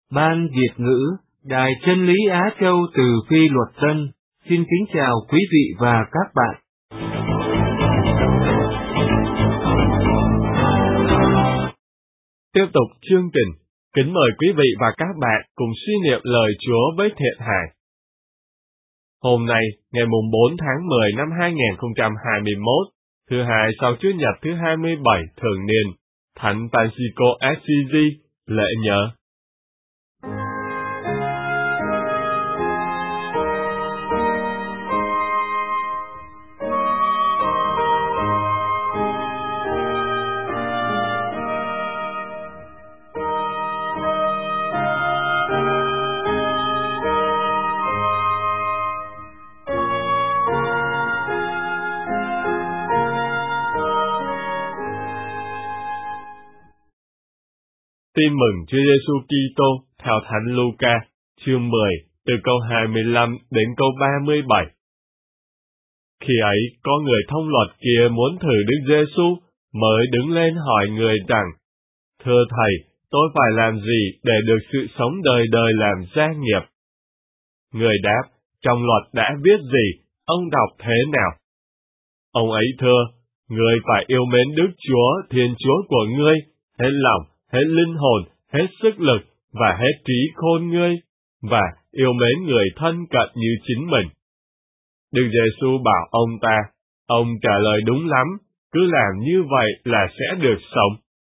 Ban Việt ngữ, Đài Chân lý Á Châu từ Phi Luật Tân, xin kính chào quý vị và các bạn. Tiếp tục chương trình, kính mời quý vị và các bạn cùng suy niệm lời Chúa với Thiện Hải. Hôm nay, ngày 4 tháng 10 năm 2021, thứ hai sau Chủ nhật thứ 27 thường niên, Thánh Francisco Assisi, lễ nhớ. Tin mừng Chúa Giêsu Kitô theo Thánh Luca, chương 10, từ câu 25 đến câu 37. Khi ấy, có người thông luật kia muốn thử Đức Giêsu, mới đứng lên hỏi người rằng: Thưa Thầy, tôi phải làm gì để được sự sống đời đời làm gia nghiệp? Người đáp: Trong luật đã viết gì, ông đọc thế nào? Ông ấy thưa: Ngươi phải yêu mến Đức Chúa, Thiên Chúa của ngươi, hết lòng, hết linh hồn, hết sức lực và hết trí khôn ngươi, và yêu mến người thân cận như chính mình. Đức Giêsu bảo ông ta: Ông trả lời đúng lắm, cứ làm như vậy là sẽ được sống.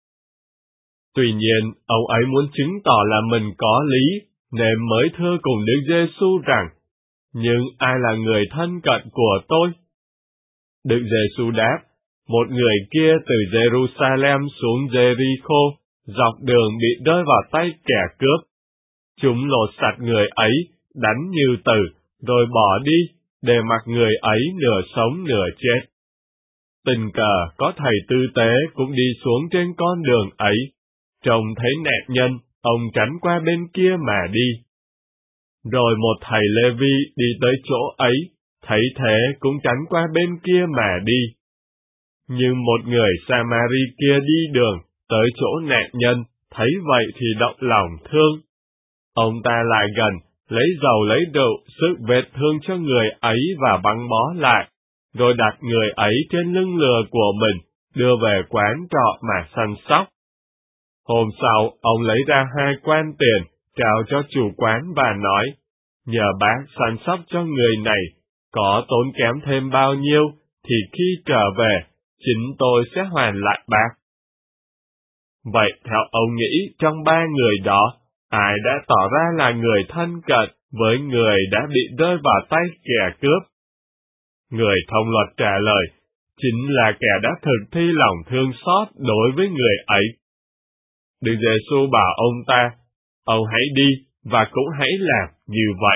Tuy nhiên, ông ấy muốn chứng tỏ là mình có lý, nên mới thưa cùng Đức Giêsu rằng: Nhưng ai là người thân cận của tôi? Đức Giêsu đáp: Một người kia từ Jerusalem xuống Jericho, dọc đường bị rơi vào tay kẻ cướp. Chúng lột sạch người ấy, đánh như tử, rồi bỏ đi, để mặc người ấy nửa sống nửa chết. Tình cờ có thầy tư tế cũng đi xuống trên con đường ấy, trông thấy nạn nhân, ông tránh qua bên kia mà đi. Rồi một thầy Lê-vi đi tới chỗ ấy, thấy thế cũng tránh qua bên kia mà đi. Nhưng một người Sa-ma-ri kia đi đường, tới chỗ nạn nhân, thấy vậy thì động lòng thương. Ông ta lại gần, lấy dầu lấy rượu, sức vết thương cho người ấy và băng bó lại, rồi đặt người ấy trên lưng lừa của mình, đưa về quán trọ mà săn sóc. Hôm sau, ông lấy ra 2 quan tiền, trao cho chủ quán và nói: Nhờ bác săn sóc cho người này, có tốn kém thêm bao nhiêu, thì khi trở về, chính tôi sẽ hoàn lại bác. Vậy theo ông nghĩ trong 3 người đó, ai đã tỏ ra là người thân cận với người đã bị rơi vào tay kẻ cướp? Người thông luật trả lời: Chính là kẻ đã thực thi lòng thương xót đối với người ấy. Đức Giêsu bảo ông ta: Ông hãy đi, và cũng hãy làm như vậy.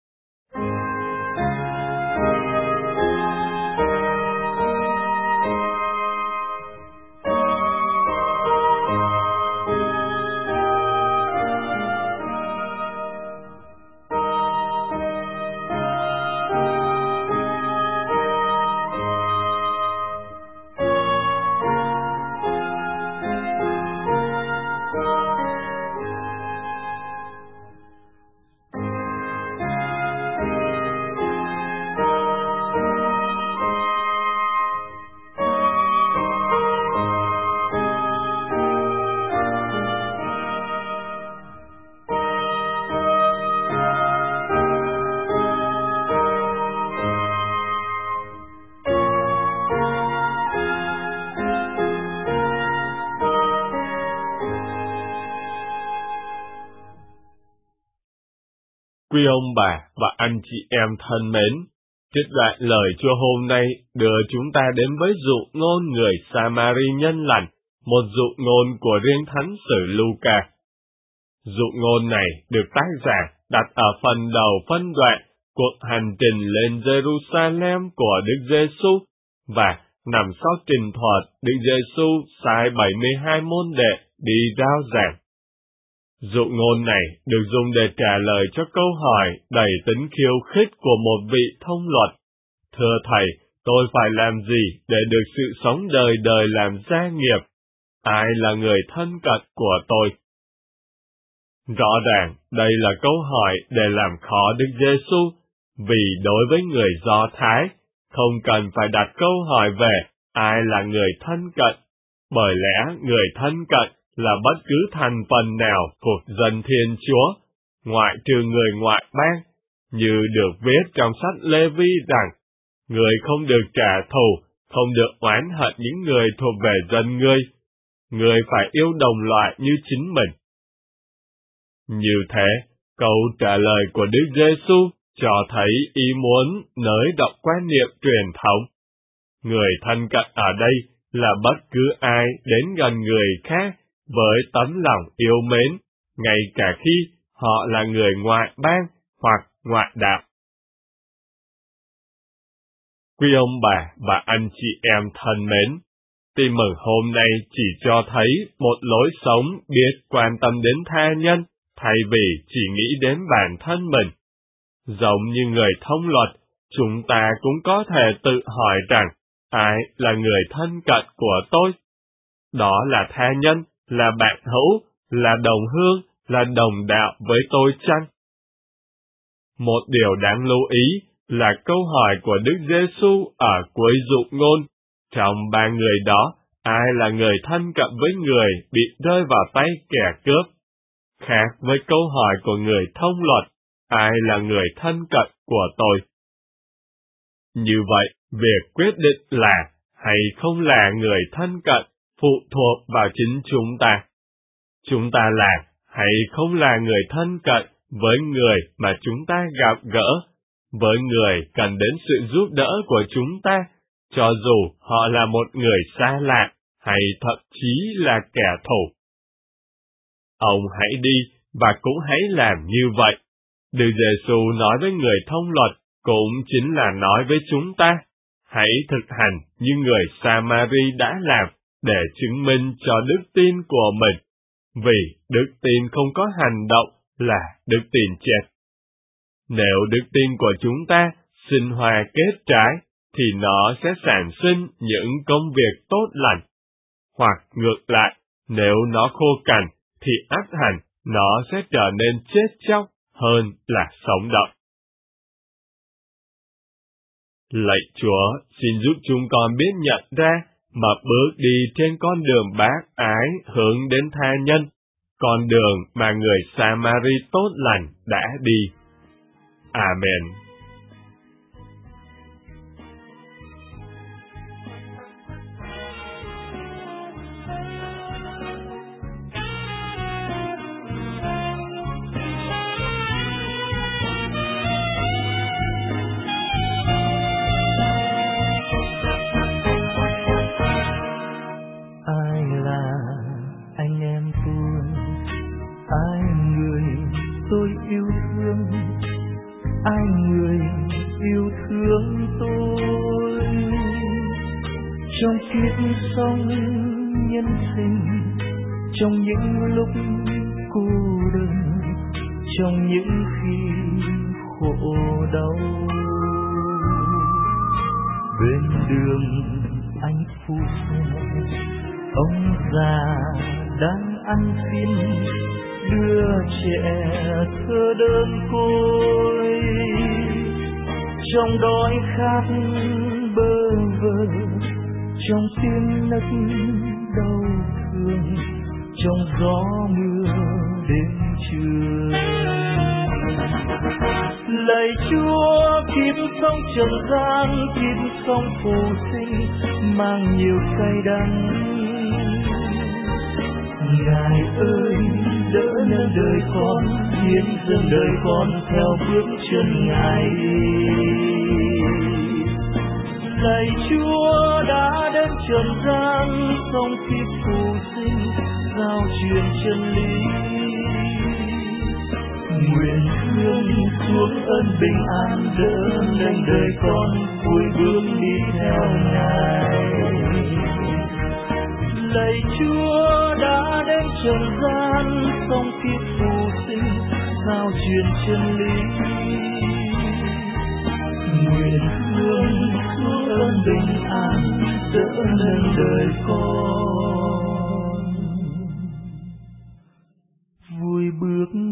Quý ông bà và anh chị em thân mến, trích đoạn lời Chúa hôm nay đưa chúng ta đến với dụ ngôn người Sa-ma-ri nhân lành, một dụ ngôn của riêng Thánh sử Luca. Dụ ngôn này được tác giả đặt ở phần đầu phân đoạn cuộc hành trình lên Jerusalem của Đức Giêsu và nằm sau trình thuật Đức Giêsu sai 72 môn đệ đi rao giảng. Dụ ngôn này được dùng để trả lời cho câu hỏi đầy tính khiêu khích của một vị thông luật: Thưa Thầy, tôi phải làm gì để được sự sống đời đời làm gia nghiệp? Ai là người thân cận của tôi? Rõ ràng, đây là câu hỏi để làm khó Đức Giêsu, vì đối với người Do Thái, không cần phải đặt câu hỏi về ai là người thân cận, bởi lẽ người thân cận là bất cứ thành phần nào thuộc dân Thiên Chúa, ngoại trừ người ngoại bang, như được viết trong sách Lê-vi rằng, người không được trả thù, không được oán hận những người thuộc về dân người phải yêu đồng loại như chính mình. Như thế, câu trả lời của Đức Giêsu cho thấy ý muốn nới rộng quan niệm truyền thống. Người thân cận ở đây là bất cứ ai đến gần người khác với tấm lòng yêu mến, ngay cả khi họ là người ngoại bang hoặc ngoại đạo. Quý ông bà và anh chị em thân mến, tin mừng hôm nay chỉ cho thấy một lối sống biết quan tâm đến tha nhân, thay vì chỉ nghĩ đến bản thân mình. Giống như người thông luật, chúng ta cũng có thể tự hỏi rằng, ai là người thân cận của tôi? Đó là tha nhân, là bạn hữu, là đồng hương, là đồng đạo với tôi chăng? Một điều đáng lưu ý là câu hỏi của Đức Giêsu ở cuối dụ ngôn. Trong ba người đó, ai là người thân cận với người bị rơi vào tay kẻ cướp? Khác với câu hỏi của người thông luật, ai là người thân cận của tôi? Như vậy, việc quyết định là hay không là người thân cận phụ thuộc vào chính chúng ta. Chúng ta là hay không là người thân cận với người mà chúng ta gặp gỡ, với người cần đến sự giúp đỡ của chúng ta, cho dù họ là một người xa lạ hay thậm chí là kẻ thù. Ông hãy đi và cũng hãy làm như vậy. Đức Giêsu nói với người thông luật cũng chính là nói với chúng ta, hãy thực hành như người Sa-ma-ri đã làm để chứng minh cho đức tin của mình, vì đức tin không có hành động là đức tin chết. Nếu đức tin của chúng ta sinh hoa kết trái, thì nó sẽ sản sinh những công việc tốt lành. Hoặc ngược lại, nếu nó khô cằn, thì ắt hẳn nó sẽ trở nên chết chóc hơn là sống động. Lạy Chúa, xin giúp chúng con biết nhận ra mà bước đi trên con đường bác ái hướng đến tha nhân, con đường mà người Sa-ma-ri tốt lành đã đi. Amen. Ai là anh em tôi, ai người tôi yêu thương, ai người yêu thương tôi. Trong kiếp sống nhân sinh, trong những lúc cô đơn, trong những khi khổ đau, bên đường anh phu xe, ông già đang ăn xin, đưa trẻ thơ đơn côi. Trong đói khát bơ vơ, trong tiếng nấc đau thương, trong gió mưa đêm trưa. Lạy Chúa, kiếp sống trần gian, kiếp sống phù sinh mang nhiều cay đắng. Ngài ơi, đỡ nâng đời con, hiến dâng đời con theo bước chân Ngài đi. Lạy Chúa đã đến trần gian, sống kiếp phù sinh, giao truyền chân lý. Nguyện thương xuống ơn bình an, đỡ nâng đời con vui bước đi theo Ngài. Lạy Chúa đã đến trần gian, sống kiếp phù sinh, giao truyền chân lý. Nguyện thương xuống ơn bình an, đỡ nâng đời con vui bước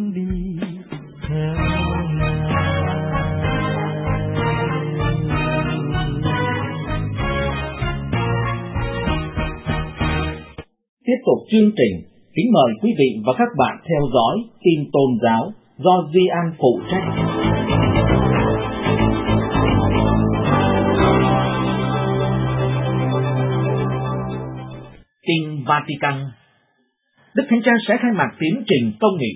tục chương trình, kính mời quý vị và các bạn theo dõi tin tôn giáo do Duy An phụ trách. Tin Vatican. Đức Thánh Cha sẽ khai mạc tiến trình công nghị.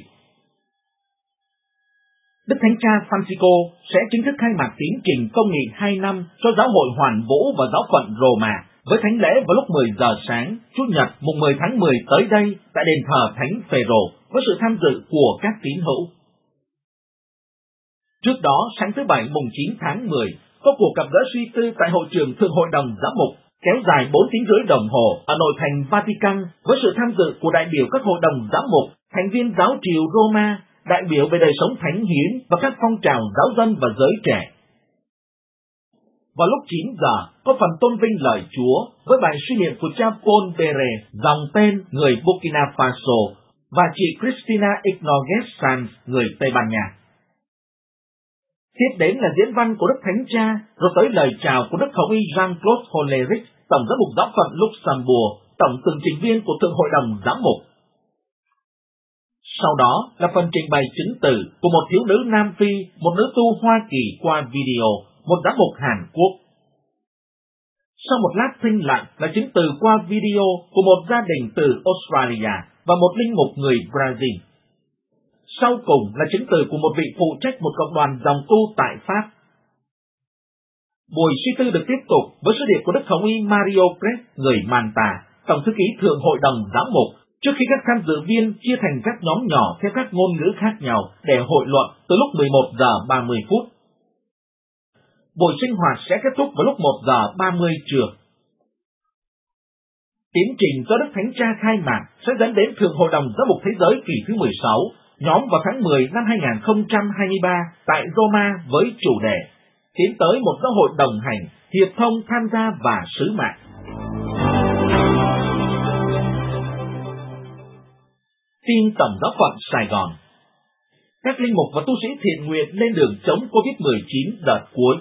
Đức Thánh Cha Francisco sẽ chính thức khai mạc tiến trình công nghị 2 năm cho Giáo hội Hoàn Vũ và Giáo phận Roma với thánh lễ vào lúc 10 giờ sáng, Chủ nhật mùng 10 tháng 10 tới đây tại đền thờ Thánh Phêrô với sự tham dự của các tín hữu. Trước đó, sáng thứ Bảy mùng 9 tháng 10, có cuộc gặp gỡ suy tư tại hội trường Thượng hội đồng Giám mục kéo dài 4 tiếng rưỡi đồng hồ ở nội thành Vatican với sự tham dự của đại biểu các hội đồng giám mục, thành viên giáo triều Roma, đại biểu về đời sống thánh hiến và các phong trào giáo dân và giới trẻ. Vào lúc 9 giờ, có phần tôn vinh lời Chúa với bài suy niệm của cha Paul Bere, dòng tên người Burkina Faso, và chị Cristina Ignoguez Sanz, người Tây Ban Nha. Tiếp đến là diễn văn của Đức Thánh Cha, rồi tới lời chào của Đức Hồng y Jean-Claude Hollerich, Tổng giám mục giáo phận Luxembourg, tổng tường trình viên của Thượng hội đồng giám mục. Sau đó là phần trình bày chứng từ của một thiếu nữ Nam Phi, một nữ tu Hoa Kỳ qua video, một giám mục Hàn Quốc. Sau một lát thinh lặng là chứng từ qua video của một gia đình từ Australia và một linh mục người Brazil. Sau cùng là chứng từ của một vị phụ trách một cộng đoàn dòng tu tại Pháp. Buổi suy tư được tiếp tục với sứ điệp của Đức Hồng y Mario Pret, người Manta, tổng thư ký Thượng hội đồng giám mục, trước khi các tham dự viên chia thành các nhóm nhỏ theo các ngôn ngữ khác nhau để hội luận từ lúc 11 giờ 30 phút. Buổi sinh hoạt sẽ kết thúc vào lúc 1 giờ 30 trưa. Tiến trình do Đức Thánh Cha khai mạc sẽ dẫn đến Thượng hội đồng giám mục thế giới kỳ thứ 16, nhóm vào tháng 10 năm 2023 tại Roma với chủ đề tiến tới một giáo hội đồng hành, hiệp thông, tham gia và sứ mạng. Tin Tổng giáo phận Sài Gòn. Các linh mục và tu sĩ thiện nguyện lên đường chống COVID-19 đợt cuối.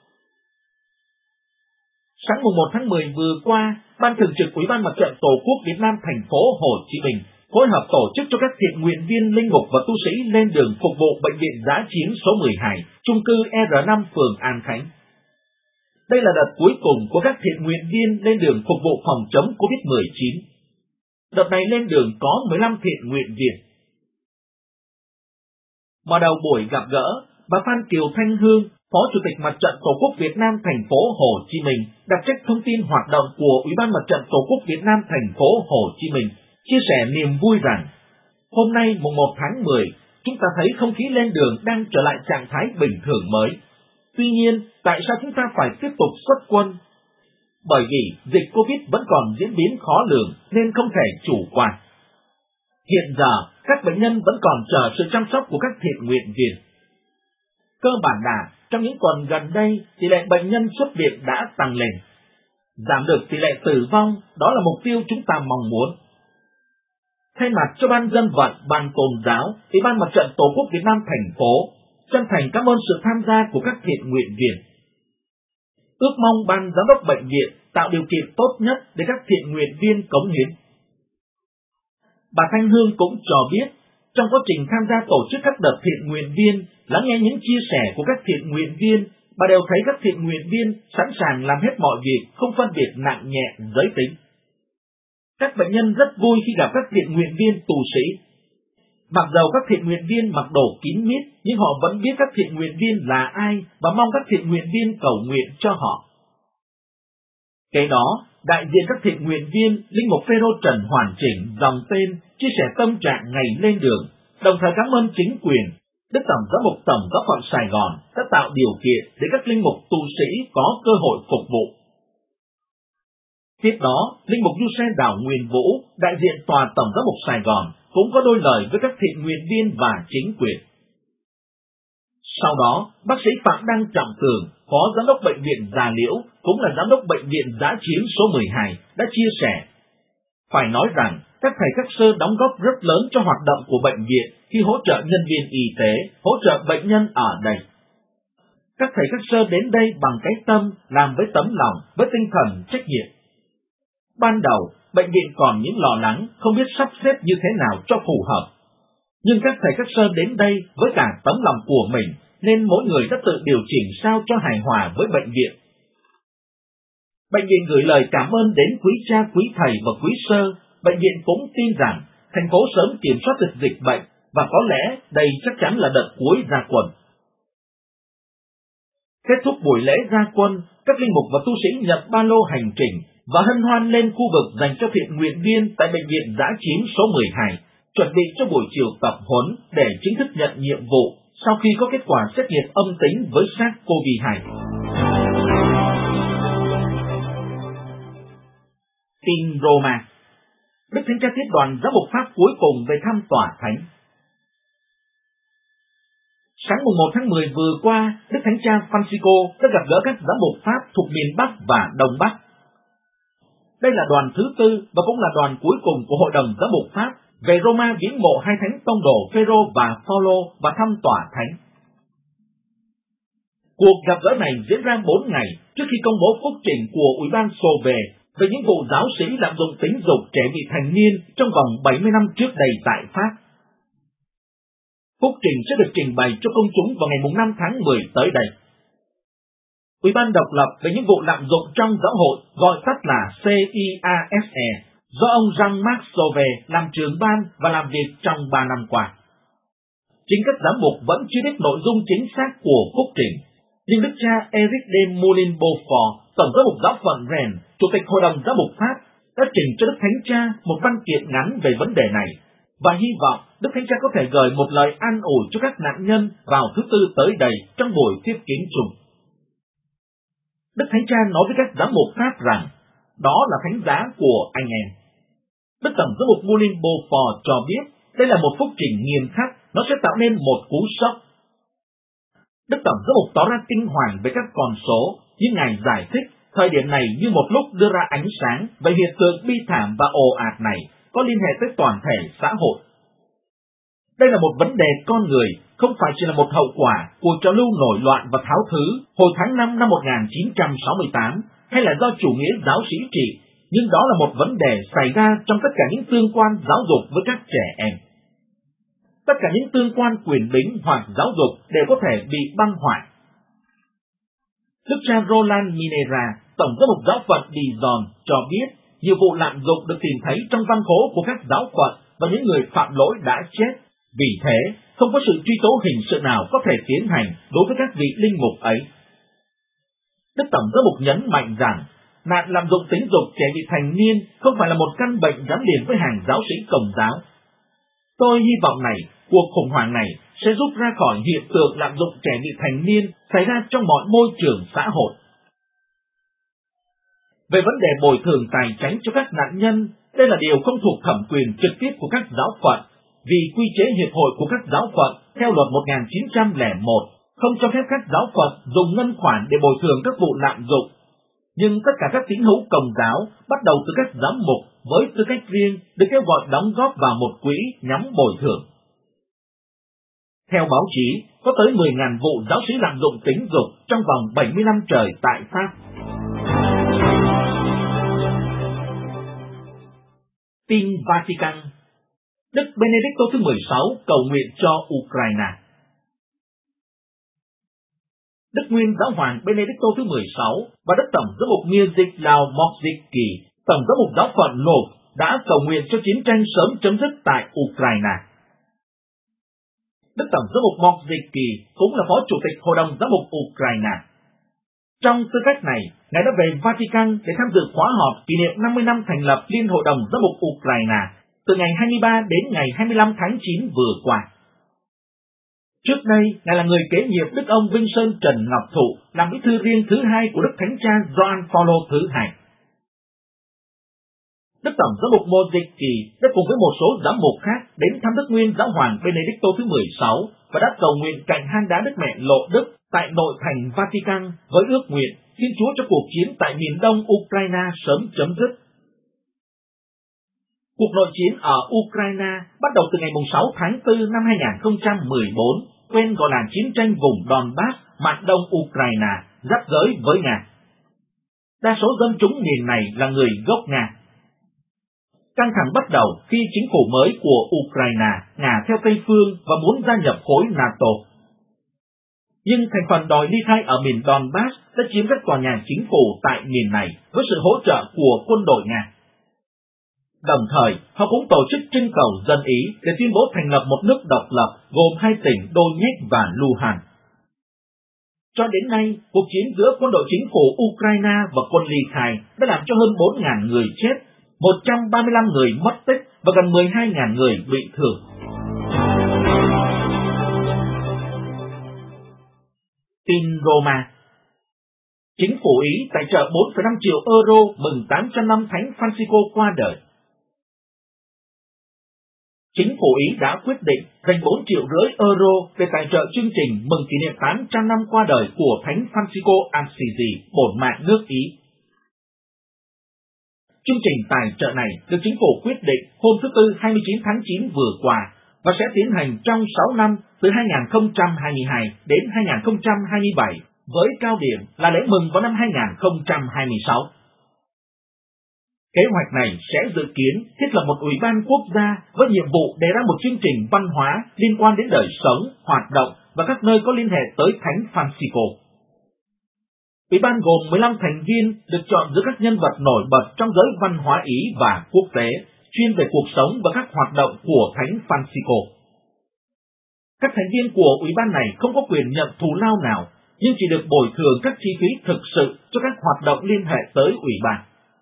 Sáng mùng 1 tháng 10 vừa qua, Ban Thường trực Ủy ban Mặt trận Tổ quốc Việt Nam thành phố Hồ Chí Minh phối hợp tổ chức cho các thiện nguyện viên linh mục và tu sĩ lên đường phục vụ Bệnh viện Dã chiến số 12, chung cư R5 phường An Khánh. Đây là đợt cuối cùng của các thiện nguyện viên lên đường phục vụ phòng chống COVID-19. Đợt này lên đường có 15 thiện nguyện viên. Mở đầu buổi gặp gỡ, bà Phan Kiều Thanh Hương, Phó Chủ tịch Mặt trận Tổ quốc Việt Nam thành phố Hồ Chí Minh, đặc trách thông tin hoạt động của Ủy ban Mặt trận Tổ quốc Việt Nam thành phố Hồ Chí Minh, chia sẻ niềm vui rằng, hôm nay mùng 1 tháng 10, chúng ta thấy không khí lên đường đang trở lại trạng thái bình thường mới. Tuy nhiên, tại sao chúng ta phải tiếp tục xuất quân? Bởi vì dịch Covid vẫn còn diễn biến khó lường nên không thể chủ quan. Hiện giờ, các bệnh nhân vẫn còn chờ sự chăm sóc của các thiện nguyện viên. Cơ bản là, trong những tuần gần đây, tỷ lệ bệnh nhân xuất viện đã tăng lên. Giảm được tỷ lệ tử vong, đó là mục tiêu chúng ta mong muốn. Thay mặt cho Ban Dân vận, Ban Tôn giáo, Ủy ban Mặt trận Tổ quốc Việt Nam thành phố, chân thành cảm ơn sự tham gia của các thiện nguyện viên. Ước mong Ban Giám đốc Bệnh viện tạo điều kiện tốt nhất để các thiện nguyện viên cống hiến. Bà Thanh Hương cũng cho biết, trong quá trình tham gia tổ chức các đợt thiện nguyện viên, lắng nghe những chia sẻ của các thiện nguyện viên, bà đều thấy các thiện nguyện viên sẵn sàng làm hết mọi việc, không phân biệt nặng nhẹ, giới tính. Các bệnh nhân rất vui khi gặp các thiện nguyện viên tu sĩ. Mặc dầu các thiện nguyện viên mặc đồ kín mít, nhưng họ vẫn biết các thiện nguyện viên là ai và mong các thiện nguyện viên cầu nguyện cho họ. Kế đó, đại diện các thiện nguyện viên, linh mục Phêrô Trần Hoàn Chỉnh, dòng tên, chia sẻ tâm trạng ngày lên đường, đồng thời cảm ơn chính quyền, Đức Tổng giám mục Tổng giáo phận Sài Gòn đã tạo điều kiện để các linh mục tu sĩ có cơ hội phục vụ. Tiếp đó, linh mục Du Xe Đảo Nguyên Vũ, đại diện tòa Tổng giám mục Sài Gòn, cũng có đôi lời với các thiện nguyện viên và chính quyền. Sau đó, bác sĩ Phạm Đăng Trọng Tường, Phó Giám đốc Bệnh viện Gia Liễu, cũng là Giám đốc Bệnh viện Dã chiến số 12, đã chia sẻ. Phải nói rằng, các thầy các sơ đóng góp rất lớn cho hoạt động của bệnh viện khi hỗ trợ nhân viên y tế, hỗ trợ bệnh nhân ở đây. Các thầy các sơ đến đây bằng cái tâm, làm với tấm lòng, với tinh thần trách nhiệm. Ban đầu, bệnh viện còn những lo lắng không biết sắp xếp như thế nào cho phù hợp. Nhưng các thầy các sơ đến đây với cả tấm lòng của mình, nên mỗi người đã tự điều chỉnh sao cho hài hòa với bệnh viện. Bệnh viện gửi lời cảm ơn đến quý cha, quý thầy và quý sơ. Bệnh viện cũng tin rằng thành phố sớm kiểm soát được dịch bệnh, và có lẽ đây chắc chắn là đợt cuối ra quân. Kết thúc buổi lễ ra quân, các linh mục và tu sĩ nhận ba lô hành trình và hân hoan lên khu vực dành cho thiện nguyện viên tại bệnh viện dã chiến số 12, chuẩn bị cho buổi chiều tập huấn để chính thức nhận nhiệm vụ sau khi có kết quả xét nghiệm âm tính với SARS-CoV-2. Tin Roma. Đức Thánh Cha tiếp đoàn giám mục Pháp cuối cùng về thăm tòa thánh. Sáng mùng 1 tháng 10 vừa qua, Đức Thánh Cha Francisco đã gặp gỡ các giám mục Pháp thuộc miền Bắc và Đông Bắc. Đây là đoàn thứ tư và cũng là đoàn cuối cùng của Hội đồng Giám mục Pháp về Roma viếng mộ hai thánh tông đồ Phêrô và Phaolô và thăm tòa thánh. Cuộc gặp gỡ này diễn ra 4 ngày trước khi công bố phúc trình của Ủy ban Sauvé về những vụ giáo sĩ lạm dụng tính dục trẻ vị thành niên trong vòng 70 năm trước đây tại Pháp. Phúc trình sẽ được trình bày cho công chúng vào ngày 5 tháng 10 tới đây. Ủy ban độc lập về những vụ lạm dụng trong giáo hội, gọi tắt là CIASE, do ông Jean-Marc Sauvé làm trưởng ban và làm việc trong 3 năm qua. Chính các giám mục vẫn chưa biết nội dung chính xác của phúc trình, nhưng Đức cha Eric de Moulin-Beaufort, Tổng giám mục giáo phận Rennes, Chủ tịch Hội đồng Giám mục Pháp, đã trình cho Đức Thánh Cha một văn kiện ngắn về vấn đề này, và hy vọng Đức Thánh Cha có thể gửi một lời an ủi cho các nạn nhân vào thứ Tư tới đây trong buổi tiếp kiến chung. Đức Thánh Cha nói với các giám mục Pháp rằng đó là thánh giá của anh em. Đức Tổng giám mục Moulin-Beaufort cho biết đây là một phúc trình nghiêm khắc, nó sẽ tạo nên một cú sốc. Đức Tổng giám mục tỏ ra kinh hoàng về các con số, nhưng Ngài giải thích thời điểm này như một lúc đưa ra ánh sáng về hiện tượng bi thảm và ồ ạt này có liên hệ tới toàn thể xã hội. Đây là một vấn đề con người, không phải chỉ là một hậu quả của trào lưu nổi loạn và tháo thứ hồi tháng 5 năm 1968, hay là do chủ nghĩa giáo sĩ trị, nhưng đó là một vấn đề xảy ra trong tất cả những tương quan giáo dục với các trẻ em. Tất cả những tương quan quyền bính hoặc giáo dục đều có thể bị băng hoại. Đức cha Roland Minera, Tổng giám mục giáo phận Dijon, cho biết nhiều vụ lạm dụng được tìm thấy trong văn khố của các giáo phận và những người phạm lỗi đã chết. Vì thế, không có sự truy tố hình sự nào có thể tiến hành đối với các vị linh mục ấy. Đức Tổng giám mục nhấn mạnh rằng, nạn lạm dụng tính dục trẻ vị thành niên không phải là một căn bệnh gắn liền với hàng giáo sĩ Công giáo. Tôi hy vọng này, cuộc khủng hoảng này sẽ giúp ra khỏi hiện tượng lạm dụng trẻ vị thành niên xảy ra trong mọi môi trường xã hội. Về vấn đề bồi thường tài chánh cho các nạn nhân, đây là điều không thuộc thẩm quyền trực tiếp của các giáo phận, vì quy chế hiệp hội của các giáo phận theo luật 1901 không cho phép các giáo phận dùng ngân khoản để bồi thường các vụ lạm dụng. Nhưng tất cả các tín hữu Công giáo, bắt đầu từ các giám mục với tư cách riêng, được kêu gọi đóng góp vào một quỹ nhằm bồi thường. Theo báo chí, có tới 10.000 vụ giáo sĩ lạm dụng tính dục trong vòng 70 năm trời tại Pháp. Tin Vatican. Đức Benedicto thứ 16 cầu nguyện cho Ukraine. Đức Nguyên Giáo hoàng Benedicto thứ 16 và Đức Tổng giám mục Mieczysław Mokrzycki, Tổng giám mục giáo phận Lwów, đã cầu nguyện cho chiến tranh sớm chấm dứt tại Ukraine. Đức Tổng giám mục Mokrzycki cũng là Phó Chủ tịch Hội đồng Giám mục Ukraine. Trong tư cách này, Ngài đã về Vatican để tham dự khóa họp kỷ niệm 50 năm thành lập Liên Hội đồng Giám mục Ukraine từ ngày 23 đến ngày 25 tháng 9 vừa qua. Trước đây, Ngài là người kế nhiệm Đức ông Vinh Sơn Trần Ngọc Thụ làm bí thư riêng thứ hai của Đức Thánh Cha Gioan Phaolô thứ hai. Đức Tổng giám mục Mokrzycki đã cùng với một số giám mục khác đến thăm Đức Nguyên Giáo hoàng Benedicto thứ 16 và đã cầu nguyện cạnh hang đá Đức Mẹ Lộ Đức tại nội thành Vatican với ước nguyện xin Chúa cho cuộc chiến tại miền đông Ukraine sớm chấm dứt. Cuộc nội chiến ở Ukraine bắt đầu từ ngày 6 tháng 4 năm 2014, quen gọi là chiến tranh vùng Donbass, mạn đông Ukraine, giáp giới với Nga. Đa số dân chúng miền này là người gốc Nga. Căng thẳng bắt đầu khi chính phủ mới của Ukraine ngả theo Tây phương và muốn gia nhập khối NATO. Nhưng thành phần đòi ly khai ở miền Donbass đã chiếm các tòa nhà chính phủ tại miền này với sự hỗ trợ của quân đội Nga. Đồng thời, họ cũng tổ chức trưng cầu dân Ý để tuyên bố thành lập một nước độc lập gồm hai tỉnh Donetsk và Luhansk. Cho đến nay, cuộc chiến giữa quân đội chính phủ Ukraine và quân ly khai đã làm cho hơn 4.000 người chết, 135 người mất tích và gần 12.000 người bị thương. Tin Roma. Chính phủ Ý tài trợ 4,5 triệu euro mừng 800 năm Thánh Francisco qua đời. Chính phủ Ý đã quyết định dành 4,5 triệu euro để tài trợ chương trình mừng kỷ niệm 800 năm qua đời của Thánh Francisco Assisi, bổn mạng nước Ý. Chương trình tài trợ này được chính phủ quyết định hôm thứ Tư 29 tháng 9 vừa qua và sẽ tiến hành trong 6 năm từ 2022 đến 2027 với cao điểm là lễ mừng vào năm 2026. Kế hoạch này sẽ dự kiến thiết lập một ủy ban quốc gia với nhiệm vụ đề ra một chương trình văn hóa liên quan đến đời sống, hoạt động và các nơi có liên hệ tới Thánh Francisco. Ủy ban gồm 15 thành viên được chọn giữa các nhân vật nổi bật trong giới văn hóa Ý và quốc tế, chuyên về cuộc sống và các hoạt động của Thánh Francisco. Các thành viên của ủy ban này không có quyền nhận thù lao nào, nhưng chỉ được bồi thường các chi phí thực sự cho các hoạt động liên hệ tới ủy ban.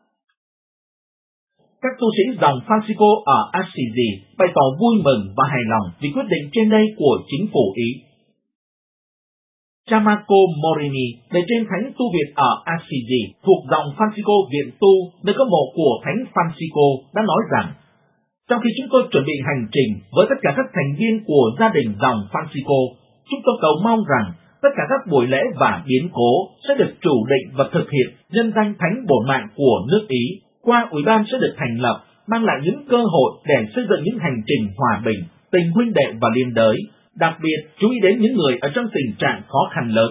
Các tu sĩ dòng Francisco ở Assisi bày tỏ vui mừng và hài lòng vì quyết định trên đây của chính phủ Ý. Cha Marco Morini, bề trên thánh tu Việt ở Assisi, thuộc dòng Francisco Viện Tu, nơi có mộ của Thánh Francisco, đã nói rằng, trong khi chúng tôi chuẩn bị hành trình với tất cả các thành viên của gia đình dòng Francisco, chúng tôi cầu mong rằng tất cả các buổi lễ và biến cố sẽ được chủ định và thực hiện nhân danh Thánh bổn mạng của nước Ý, qua ủy ban sẽ được thành lập, mang lại những cơ hội để xây dựng những hành trình hòa bình, tình huynh đệ và liên đới, đặc biệt chú ý đến những người ở trong tình trạng khó khăn lớn.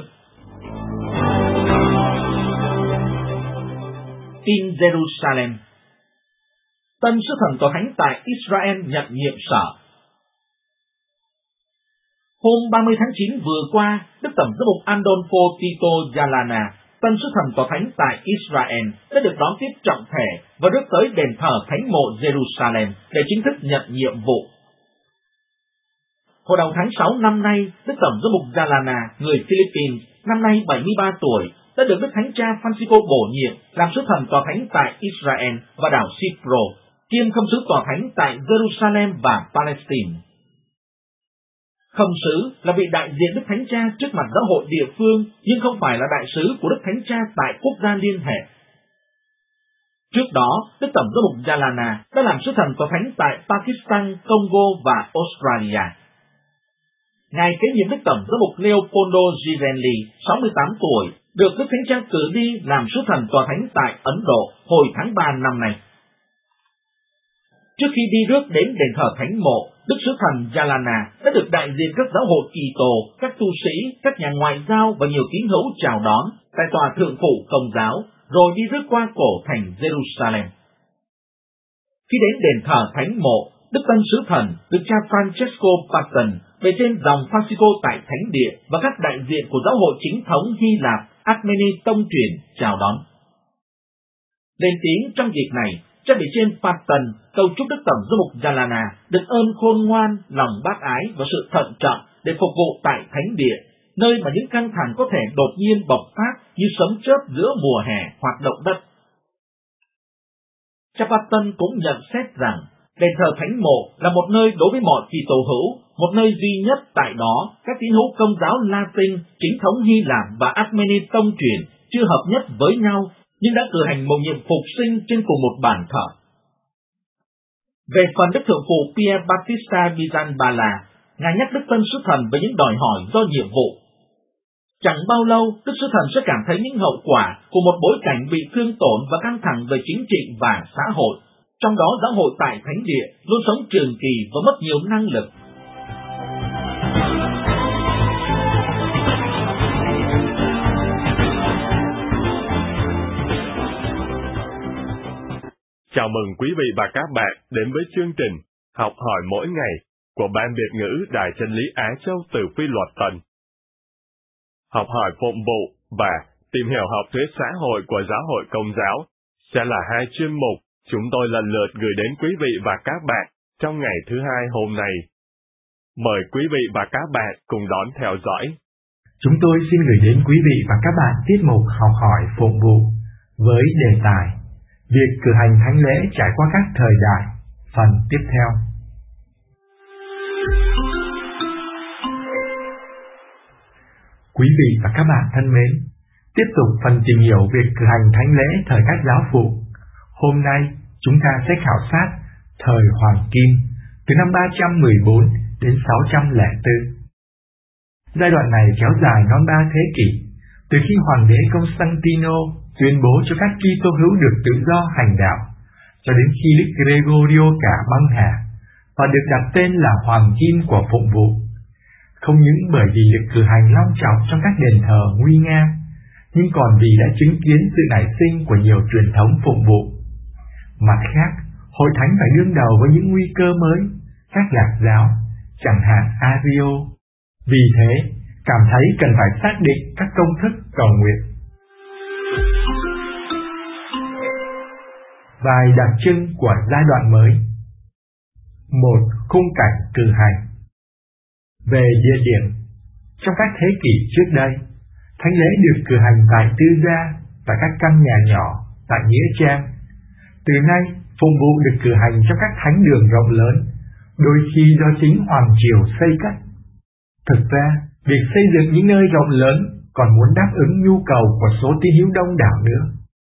Tin Jerusalem. Tân sứ thần tòa thánh tại Israel nhận nhiệm sở. Hôm 30 tháng 9 vừa qua, Đức Tổng giám mục Adolfo Tito Yalana, tân sứ thần tòa thánh tại Israel, đã được đón tiếp trọng thể và rước tới đền thờ thánh mộ Jerusalem để chính thức nhận nhiệm vụ. Hồi đầu tháng 6 năm nay, Đức Tổng giám mục Yalana, người Philippines, năm nay 73 tuổi, đã được Đức Thánh Cha Francisco bổ nhiệm làm sứ thần tòa thánh tại Israel và đảo Cyprus, kiêm khâm sứ tòa thánh tại Jerusalem và Palestine. Khâm sứ là vị đại diện Đức Thánh Cha trước mặt giáo hội địa phương, nhưng không phải là đại sứ của Đức Thánh Cha tại quốc gia liên hệ. Trước đó, Đức Tổng giám mục Yalana đã làm sứ thần tòa thánh tại Pakistan, Congo và Australia. Ngài kế nhiệm Đức Tổng giám mục Leopoldo Girelli, 68 tuổi, được Đức Thánh Cha cử đi làm sứ thần tòa thánh tại Ấn Độ hồi tháng 3 năm nay. Trước khi đi rước đến đền thờ thánh mộ, Đức sứ thần Yalana đã được đại diện các giáo hội Kitô, các tu sĩ, các nhà ngoại giao và nhiều tín hữu chào đón tại tòa thượng phụ Công giáo, rồi đi rước qua cổ thành Jerusalem. Khi đến đền thờ thánh mộ, Đức tân sứ thần, Đức cha Francesco Patton, bề trên dòng Francisco tại thánh địa và các đại diện của giáo hội chính thống Hy Lạp, Armeni tông truyền chào đón. Lên tiếng trong dịp này, cha bề trên Patton cầu chúc Đức Tổng giám mục Yalana được ơn khôn ngoan, lòng bác ái và sự thận trọng để phục vụ tại thánh địa, nơi mà những căng thẳng có thể đột nhiên bộc phát như sấm chớp giữa mùa hè hoặc động đất. Cha Patton cũng nhận xét rằng đền thờ thánh mộ là một nơi đối với mọi Kitô hữu, một nơi duy nhất tại đó các tín hữu Công giáo Latin, chính thống Hy Lạp và Armeni tông truyền chưa hợp nhất với nhau, nhưng đã cử hành mầu nhiệm phục sinh trên cùng một bàn thờ. Về phần Đức Thượng phụ Pier Battista Pizzanballa, Ngài nhắc Đức Tân Sứ Thần về những đòi hỏi do nhiệm vụ. Chẳng bao lâu, Đức Sứ Thần sẽ cảm thấy những hậu quả của một bối cảnh bị thương tổn và căng thẳng về chính trị và xã hội, trong đó giáo hội tại thánh địa luôn sống trường kỳ và mất nhiều năng lực. Chào Chào mừng quý vị và các bạn đến với chương trình Học hỏi mỗi ngày của Ban Việt ngữ Đài Chân lý Á Châu từ Phi Luật Tân. Học hỏi phụng vụ và tìm hiểu học thuyết xã hội của Giáo hội Công giáo sẽ là hai chuyên mục chúng tôi lần lượt gửi đến quý vị và các bạn trong ngày thứ hai hôm nay. Mời quý vị và các bạn cùng đón theo dõi. Chúng tôi xin gửi đến quý vị và các bạn tiết mục Học hỏi phụng vụ với đề tài Việc cử hành thánh lễ trải qua các thời đại, phần tiếp theo. Quý vị và các bạn thân mến, tiếp tục phần tìm hiểu việc cử hành thánh lễ thời các giáo phụ. Hôm nay chúng ta sẽ khảo sát thời Hoàng Kim từ năm 314 đến 604. Giai đoạn này kéo dài non 3 thế kỷ, từ khi Hoàng đế Constantino tuyên bố cho các Kitô hữu được tự do hành đạo, cho đến khi Đức Gregorio cả băng hà và được đặt tên là Hoàng Kim của phụng vụ. Không những bởi vì được cử hành long trọng trong các đền thờ nguy nga, nhưng còn vì đã chứng kiến sự nảy sinh của nhiều truyền thống phụng vụ. Mặt khác, hội thánh phải đương đầu với những nguy cơ mới, các lạc giáo, chẳng hạn Ario. Vì thế, cảm thấy cần phải xác định các công thức cầu nguyện. Vài đặc trưng của giai đoạn mới. 1. Khung cảnh cử hành. Về địa điểm, trong các thế kỷ trước đây, thánh lễ được cử hành tại tư gia và các căn nhà nhỏ tại nghĩa trang. Từ nay, phụng vụ được cử hành trong các thánh đường rộng lớn, đôi khi do chính hoàng triều xây cất. Thực ra, việc xây dựng những nơi rộng lớn còn muốn đáp ứng nhu cầu của số tín hữu đông đảo nữa.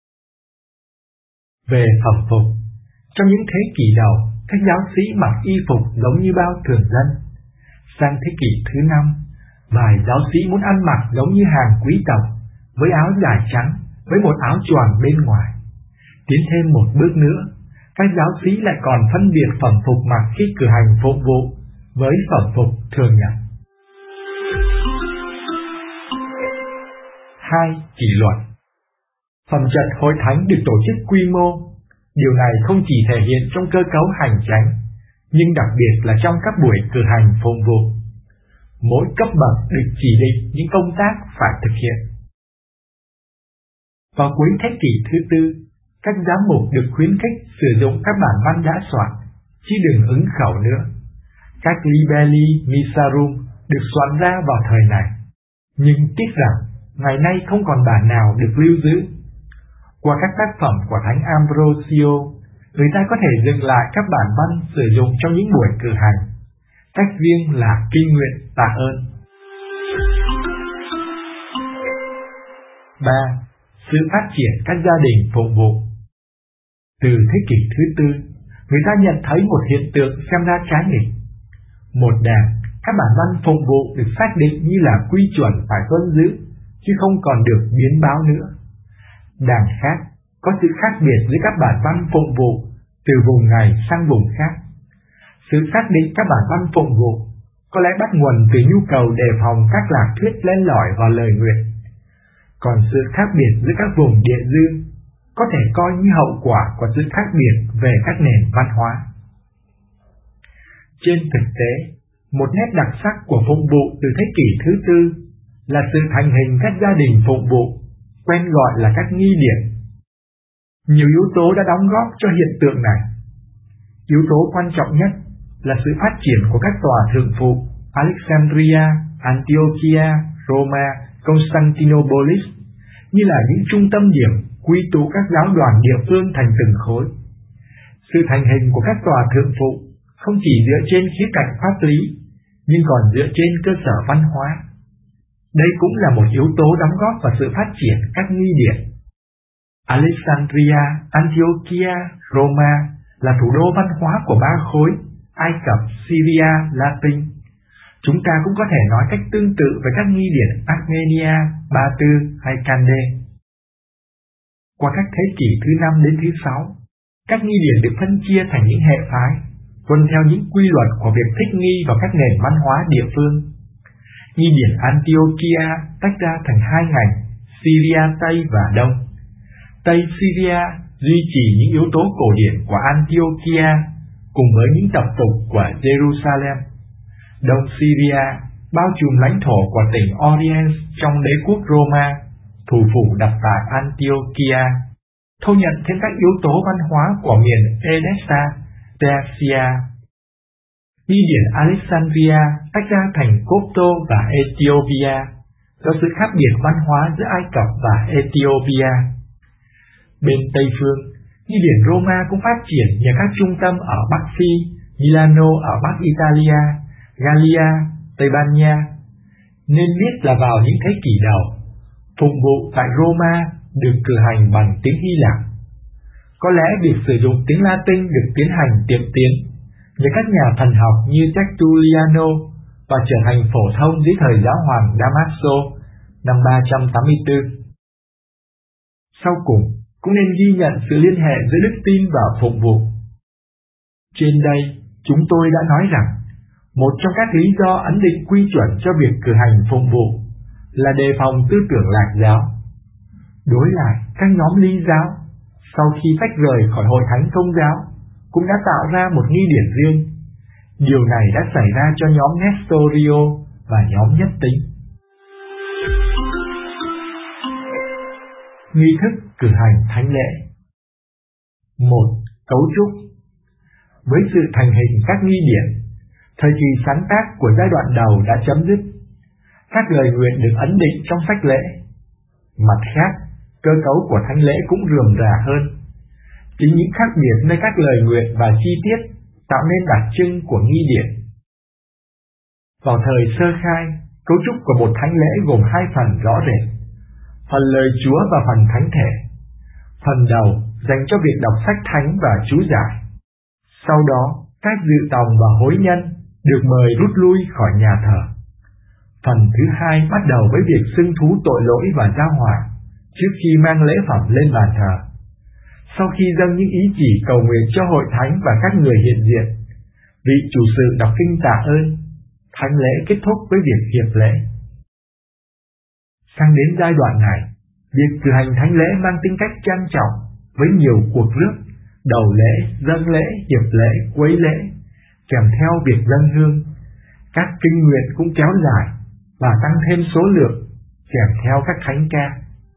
Về phẩm phục, trong những thế kỷ đầu, các giáo sĩ mặc y phục giống như bao thường dân. Sang thế kỷ thứ 5, vài giáo sĩ muốn ăn mặc giống như hàng quý tộc, với áo dài trắng, với một áo choàng bên ngoài. Tiến thêm một bước nữa, các giáo sĩ lại còn phân biệt phẩm phục mặc khi cử hành phụng vụ với phẩm phục thường nhật. 2. Kỷ luật. Phẩm trận hội thánh được tổ chức quy mô. Điều này không chỉ thể hiện trong cơ cấu hành chánh, nhưng đặc biệt là trong các buổi cử hành phụng vụ. Mỗi cấp bậc được chỉ định những công tác phải thực hiện. Vào cuối thế kỷ thứ 4, các giám mục được khuyến khích sử dụng các bản văn đã soạn, chứ đừng ứng khẩu nữa. Các Libelli Missarum được soạn ra vào thời này, nhưng tiếc rằng ngày nay không còn bản nào được lưu giữ. Qua các tác phẩm của Thánh Ambrosio, người ta có thể dựng lại các bản văn sử dụng trong những buổi cử hành. Cách riêng là kinh nguyện tạ ơn. 3. Sự phát triển các gia đình phụng vụ. Từ thế kỷ thứ 4, người ta nhận thấy một hiện tượng xem ra trái nghịch. Một đảng, các bản văn phụng vụ được xác định như là quy chuẩn phải tuân giữ, chứ không còn được biến báo nữa. Đảng khác, có sự khác biệt giữa các bản văn phụng vụ từ vùng này sang vùng khác. Sự xác định các bản văn phụng vụ có lẽ bắt nguồn từ nhu cầu đề phòng các lạc thuyết len lỏi vào lời nguyện. Còn sự khác biệt giữa các vùng địa dư có thể coi như hậu quả của sự khác biệt về các nền văn hóa. Trên thực tế, một nét đặc sắc của phụng vụ từ thế kỷ thứ 4 là sự thành hình các gia đình phụng vụ, quen gọi là các nghi điển. Nhiều yếu tố đã đóng góp cho hiện tượng này. Yếu tố quan trọng nhất là sự phát triển của các tòa thượng phụ Alexandria, Antiochia, Roma, Constantinopolis như là những trung tâm điểm quy tụ các giáo đoàn địa phương thành từng khối. Sự thành hình của các tòa thượng phụ không chỉ dựa trên khía cạnh pháp lý, nhưng còn dựa trên cơ sở văn hóa. Đây cũng là một yếu tố đóng góp vào sự phát triển các nghi điển. Alexandria, Antiochia, Roma là thủ đô văn hóa của ba khối, Ai Cập, Syria, Latin. Chúng ta cũng có thể nói cách tương tự với các nghi điển Armenia, Ba Tư hay Kande. Qua các thế kỷ thứ 5 đến thứ 6, các nghi điển được phân chia thành những hệ phái, tuân theo những quy luật của việc thích nghi vào các nền văn hóa địa phương. Nghi điển Antiochia tách ra thành hai ngành, Syria Tây và Đông. Tây Syria duy trì những yếu tố cổ điển của Antiochia cùng với những tập tục của Jerusalem. Đông Syria bao trùm lãnh thổ của tỉnh Orient trong đế quốc Roma, thủ phủ đặt tại Antiochia, thu nhận thêm các yếu tố văn hóa của miền Edessa, Persia. Nghi điển Alexandria tách ra thành Copto và Ethiopia, có sự khác biệt văn hóa giữa Ai Cập và Ethiopia. Bên Tây phương, nghi điển Roma cũng phát triển nhờ các trung tâm ở Bắc Phi, Milano ở Bắc Italia, Gallia, Tây Ban Nha. Nên biết là vào những thế kỷ đầu, phụng vụ tại Roma được cử hành bằng tiếng Hy Lạp. Có lẽ việc sử dụng tiếng Latin được tiến hành tiệm tiến nhờ các nhà thần học như Tertulliano và trở thành phổ thông dưới thời giáo hoàng Damaso năm 384. Sau cùng, cũng nên ghi nhận sự liên hệ giữa đức tin và phụng vụ. Trên đây, chúng tôi đã nói rằng, một trong các lý do ấn định quy chuẩn cho việc cử hành phụng vụ là đề phòng tư tưởng lạc giáo. Đối lại, các nhóm ly giáo, sau khi tách rời khỏi hội thánh Công giáo, cũng đã tạo ra một nghi điển riêng. Điều này đã xảy ra cho nhóm Nestorio và nhóm Nhất Tính. Nghi thức cử hành thánh lễ. 1. Cấu trúc. Với sự thành hình các nghi điển, thời kỳ sáng tác của giai đoạn đầu đã chấm dứt. Các lời nguyện được ấn định trong sách lễ. Mặt khác, cơ cấu của thánh lễ cũng rườm rà hơn. Chính những khác biệt nơi các lời nguyện và chi tiết tạo nên đặc trưng của nghi điển. Vào thời sơ khai, cấu trúc của một thánh lễ gồm hai phần rõ rệt: phần lời Chúa và phần thánh thể. Phần đầu dành cho việc đọc sách thánh và chú giải. Sau đó, các dự tòng và hối nhân được mời rút lui khỏi nhà thờ. Phần thứ hai bắt đầu với việc xưng thú tội lỗi và giao hòa trước khi mang lễ phẩm lên bàn thờ. Sau khi dâng những ý chỉ cầu nguyện cho hội thánh và các người hiện diện, vị chủ sự đọc kinh tạ ơn. Thánh lễ kết thúc với việc hiệp lễ. Sang đến giai đoạn này, việc cử hành thánh lễ mang tính cách trang trọng với nhiều cuộc rước, đầu lễ, dâng lễ, hiệp lễ, quấy lễ, kèm theo việc dâng hương. Các kinh nguyện cũng kéo dài và tăng thêm số lượng, kèm theo các thánh ca.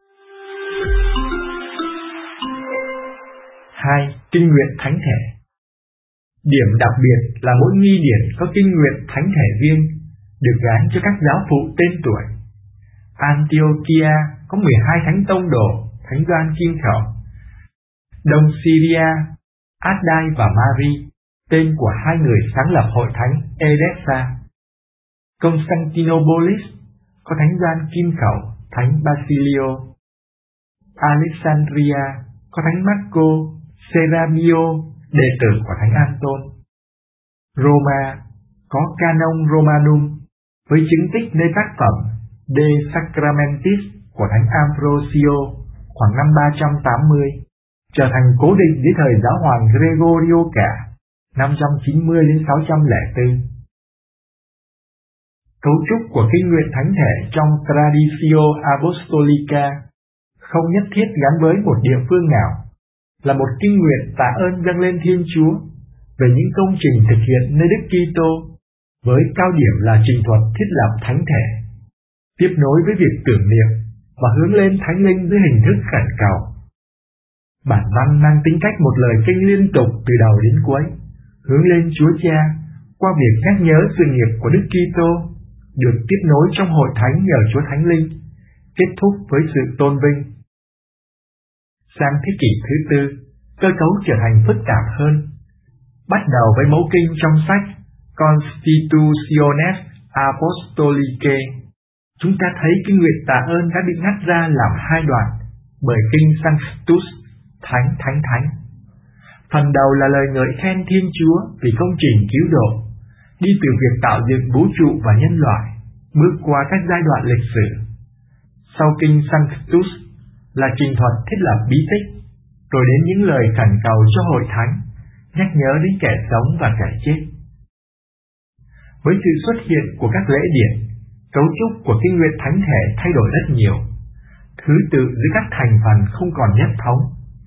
2. Kinh nguyện thánh thể. Điểm đặc biệt là mỗi nghi điển có kinh nguyện thánh thể riêng, được gán cho các giáo phụ tên tuổi. Antiochia có 12 thánh tông đồ, thánh doan kim khẩu. Đông Syria, Addai và Mari, tên của hai người sáng lập hội thánh Edessa. Constantinopolis có thánh doan kim khẩu, thánh Basilio. Alexandria có thánh Marco Seramio, đệ tử của thánh Anton. Roma có Canon Romanum với chứng tích nơi tác phẩm De Sacramentis của thánh Ambrosio khoảng năm 380, trở thành cố định dưới thời giáo hoàng Gregorio cả 590 đến 604. Cấu trúc của kinh nguyện thánh thể trong Traditio Apostolica không nhất thiết gắn với một địa phương nào, là một kinh nguyện tạ ơn dâng lên Thiên Chúa về những công trình thực hiện nơi Đức Kitô, với cao điểm là trình thuật thiết lập thánh thể, tiếp nối với việc tưởng niệm và hướng lên Thánh Linh dưới hình thức khẩn cầu. Bản văn mang tính cách một lời kinh liên tục từ đầu đến cuối, hướng lên Chúa Cha qua việc nhắc nhớ sự nghiệp của Đức Kitô, được tiếp nối trong hội thánh nhờ Chúa Thánh Linh, kết thúc với sự tôn vinh. Sang thế kỷ thứ tư, cơ cấu trở thành phức tạp hơn. Bắt đầu với mẫu kinh trong sách Constitutiones Apostolicae, chúng ta thấy kinh nguyện tạ ơn đã bị ngắt ra làm hai đoạn bởi kinh Sanctus, Thánh Thánh Thánh. Phần đầu là lời ngợi khen Thiên Chúa vì công trình cứu độ, đi từ việc tạo dựng vũ trụ và nhân loại, bước qua các giai đoạn lịch sử. Sau kinh Sanctus là trình thuật thiết lập bí tích, rồi đến những lời khẩn cầu cho hội thánh, nhắc nhớ đến kẻ sống và kẻ chết. Với sự xuất hiện của các lễ điển, cấu trúc của kinh nguyện thánh thể thay đổi rất nhiều. Thứ tự giữa các thành phần không còn nhất thống.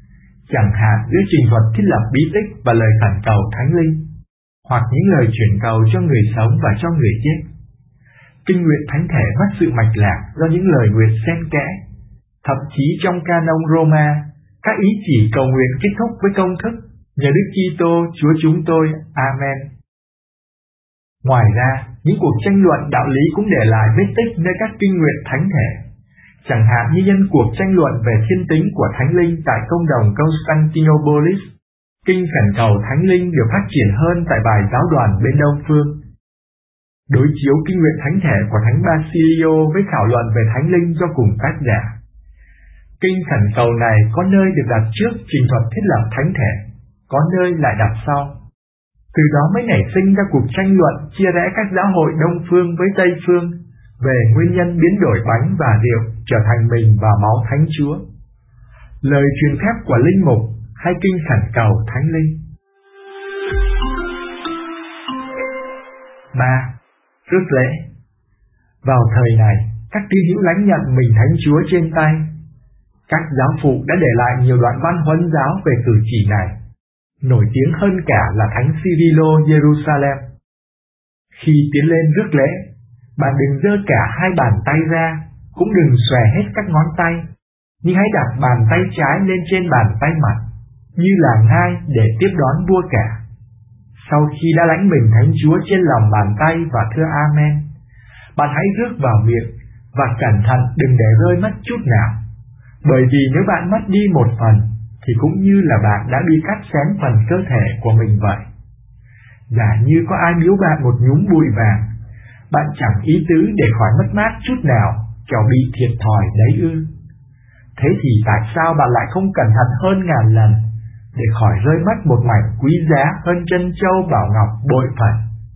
chẳng hạn giữa trình thuật thiết lập bí tích và lời khẩn cầu thánh linh, hoặc những lời chuyển cầu cho người sống và cho người chết. Kinh nguyện thánh thể mất sự mạch lạc do những lời nguyện xen kẽ. Thậm chí trong Canon Roma, các ý chỉ cầu nguyện kết thúc với công thức nhờ Đức Kitô Chúa chúng tôi. Amen. Ngoài ra, những cuộc tranh luận đạo lý cũng để lại vết tích nơi các kinh nguyện thánh thể. Chẳng hạn như nhân cuộc tranh luận về thiên tính của thánh linh tại công đồng Constantinopolis, kinh khẩn cầu thánh linh được phát triển hơn tại bài giáo đoàn bên Đông Phương. Đối chiếu kinh nguyện thánh thể của thánh Basilio với thảo luận về thánh linh do cùng tác giả. Kinh khẩn cầu này có nơi được đặt trước trình thuật thiết lập thánh thể, có nơi lại đặt sau. Từ đó mới nảy sinh ra cuộc tranh luận chia rẽ các giáo hội Đông Phương với Tây Phương về nguyên nhân biến đổi bánh và rượu trở thành mình và máu Thánh Chúa, lời truyền phép của linh mục hay kinh khẩn cầu thánh linh. 3. Rước lễ. Vào thời này, các tín hữu lãnh nhận mình Thánh Chúa trên tay. Các giáo phụ đã để lại nhiều đoạn văn huấn giáo về cử chỉ này, nổi tiếng hơn cả là Thánh Cyrilo Jerusalem. Khi tiến lên rước lễ, bạn đừng giơ cả hai bàn tay ra, cũng đừng xòe hết các ngón tay, nhưng hãy đặt bàn tay trái lên trên bàn tay mặt, như là ngai để tiếp đón vua cả. Sau khi đã lãnh mình Thánh Chúa trên lòng bàn tay và thưa Amen, bạn hãy rước vào miệng và cẩn thận đừng để rơi mất chút nào, bởi vì nếu bạn mất đi một phần, thì cũng như là bạn đã bị cắt xén phần cơ thể của mình vậy. Giả như có ai biếu bạn một nhúm bụi vàng, bạn chẳng ý tứ để khỏi mất mát chút nào, kẻo bị thiệt thòi đấy ư? Thế thì tại sao bạn lại không cẩn thận hơn ngàn lần, để khỏi rơi mất một mảnh quý giá hơn trân châu bảo ngọc bội phần?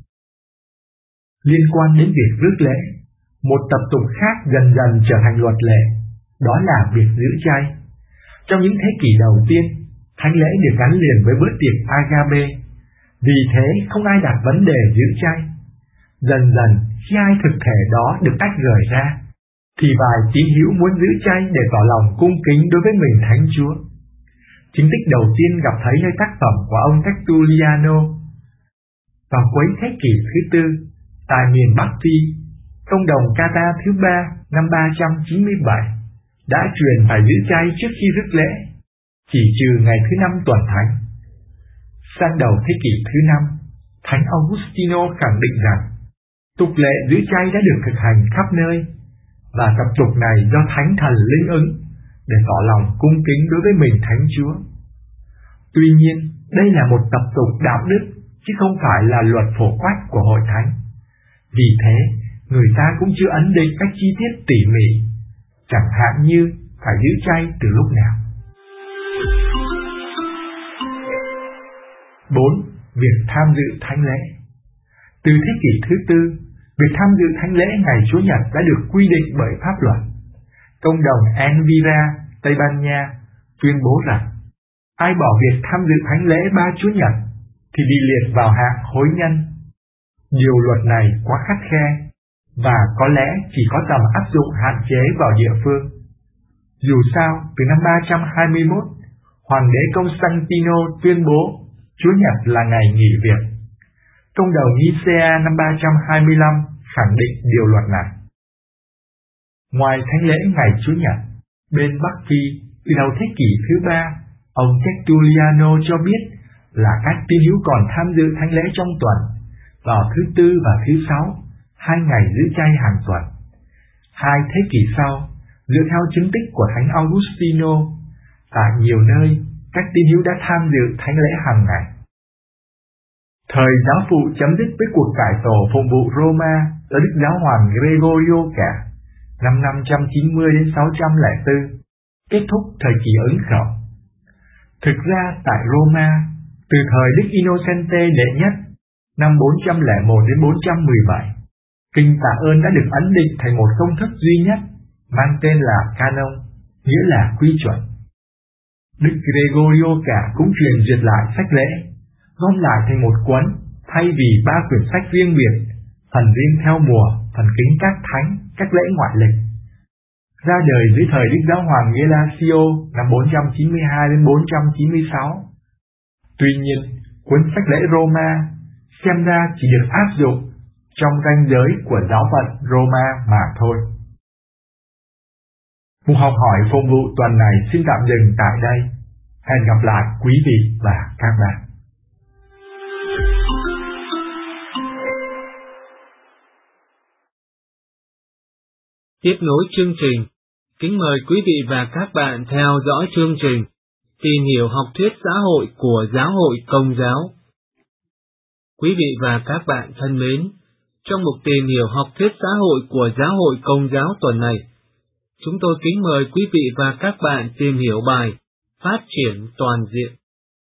Liên quan đến việc rước lễ, một tập tục khác dần dần trở thành luật lệ, đó là việc giữ chay. Trong những thế kỷ đầu tiên, thánh lễ được gắn liền với bữa tiệc Agape, vì thế không ai đặt vấn đề giữ chay. Dần dần, khi hai thực thể đó được tách rời ra, thì vài tín hữu muốn giữ chay để tỏ lòng cung kính đối với mình Thánh Chúa. Chứng tích đầu tiên gặp thấy nơi tác phẩm của ông Tertulliano. Vào cuối thế kỷ thứ tư, tại miền Bắc Phi, công đồng Cata thứ 3 năm 397 đã truyền phải giữ chay trước khi rước lễ, chỉ trừ ngày thứ 5 tuần thánh. Sang đầu thế kỷ thứ 5, Thánh Augustino khẳng định rằng tục lệ giữ chay đã được thực hành khắp nơi, và tập tục này do Thánh Thần linh ứng để tỏ lòng cung kính đối với mình Thánh Chúa. Tuy nhiên, đây là một tập tục đạo đức, chứ không phải là luật phổ quát của Hội Thánh. Vì thế, người ta cũng chưa ấn định các chi tiết tỉ mỉ, chẳng hạn như phải giữ chay từ lúc nào. 4. Việc tham dự thánh lễ. Từ thế kỷ thứ tư, việc tham dự thánh lễ ngày Chúa Nhật đã được quy định bởi pháp luật. Công đồng Envira, Tây Ban Nha, tuyên bố rằng ai bỏ việc tham dự thánh lễ ba Chúa Nhật thì bị liệt vào hạng hối nhân. Điều luật này quá khắt khe, và có lẽ chỉ có tầm áp dụng hạn chế vào địa phương. Dù sao, từ năm 321, Hoàng đế Constantino tuyên bố Chúa Nhật là ngày nghỉ việc. Công đồng Nicea năm 325 khẳng định điều luật này. Ngoài thánh lễ ngày Chúa Nhật, bên Bắc Phi, từ đầu thế kỷ thứ 3, ông Tertulliano cho biết là các tín hữu còn tham dự thánh lễ trong tuần, vào thứ Tư và thứ Sáu, 2 ngày giữ chay hàng tuần. 2 thế kỷ sau, dựa theo chứng tích của Thánh Augustino, tại nhiều nơi, các tín hữu đã tham dự thánh lễ hàng ngày. Thời giáo phụ chấm dứt với cuộc cải tổ phụng vụ Roma do Đức Giáo hoàng Gregorio cả, năm 590 đến 604, kết thúc thời kỳ ấn khẩu. Thực ra tại Roma, từ thời Đức Innocente đệ nhất, năm 401 đến 417, kinh tạ ơn đã được ấn định thành một công thức duy nhất, mang tên là Canon, nghĩa là quy chuẩn. Đức Gregorio cả cũng truyền duyệt lại sách lễ, gom lại thành một cuốn, thay vì 3 quyển sách riêng biệt, phần riêng theo mùa, phần kính các thánh, các lễ ngoại lịch. ra đời dưới thời Đức Giáo hoàng Gelasio năm 492 đến 496. Tuy nhiên, cuốn sách lễ Roma xem ra chỉ được áp dụng trong ranh giới của giáo phận Roma mà thôi. Mục học hỏi phụng vụ tuần này xin tạm dừng tại đây. Hẹn gặp lại quý vị và các bạn. Tiếp nối chương trình, kính mời quý vị và các bạn theo dõi chương trình Tìm hiểu học thuyết xã hội của Giáo hội Công giáo. Quý vị và các bạn thân mến, trong mục Tìm hiểu học thuyết xã hội của Giáo hội Công giáo tuần này, chúng tôi kính mời quý vị và các bạn tìm hiểu bài Phát triển toàn diện.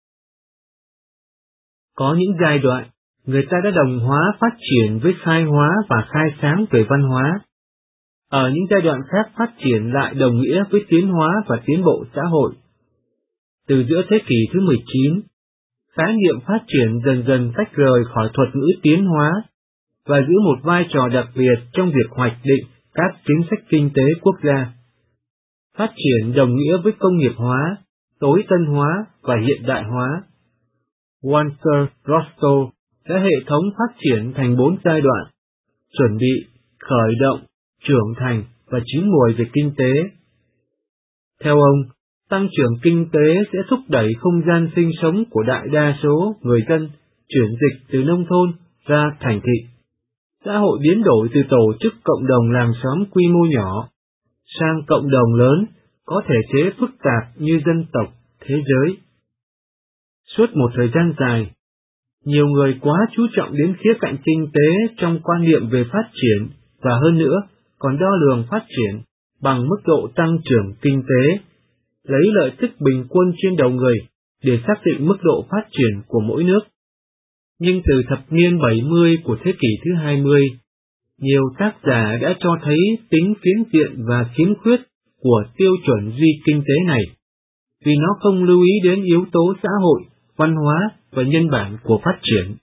Có những giai đoạn, người ta đã đồng hóa phát triển với khai hóa và khai sáng về văn hóa. Ở những giai đoạn khác phát triển lại đồng nghĩa với tiến hóa và tiến bộ xã hội. Từ giữa thế kỷ thứ 19, khái niệm phát triển dần dần tách rời khỏi thuật ngữ tiến hóa và giữ một vai trò đặc biệt trong việc hoạch định các chính sách kinh tế quốc gia. Phát triển đồng nghĩa với công nghiệp hóa, tối tân hóa và hiện đại hóa. Walter Rostow đã hệ thống phát triển thành 4 giai đoạn: chuẩn bị, khởi động, trưởng thành và chín muồi về kinh tế. Theo ông, tăng trưởng kinh tế sẽ thúc đẩy không gian sinh sống của đại đa số người dân chuyển dịch từ nông thôn ra thành thị. Xã hội biến đổi từ tổ chức cộng đồng làng xóm quy mô nhỏ sang cộng đồng lớn có thể chế phức tạp như dân tộc, thế giới. Suốt một thời gian dài, nhiều người quá chú trọng đến khía cạnh kinh tế trong quan niệm về phát triển và hơn nữa còn đo lường phát triển bằng mức độ tăng trưởng kinh tế, lấy lợi tức bình quân trên đầu người để xác định mức độ phát triển của mỗi nước. Nhưng từ thập niên 70 của thế kỷ thứ 20, nhiều tác giả đã cho thấy tính phiến diện và khiếm khuyết của tiêu chuẩn duy kinh tế này, vì nó không lưu ý đến yếu tố xã hội, văn hóa và nhân bản của phát triển.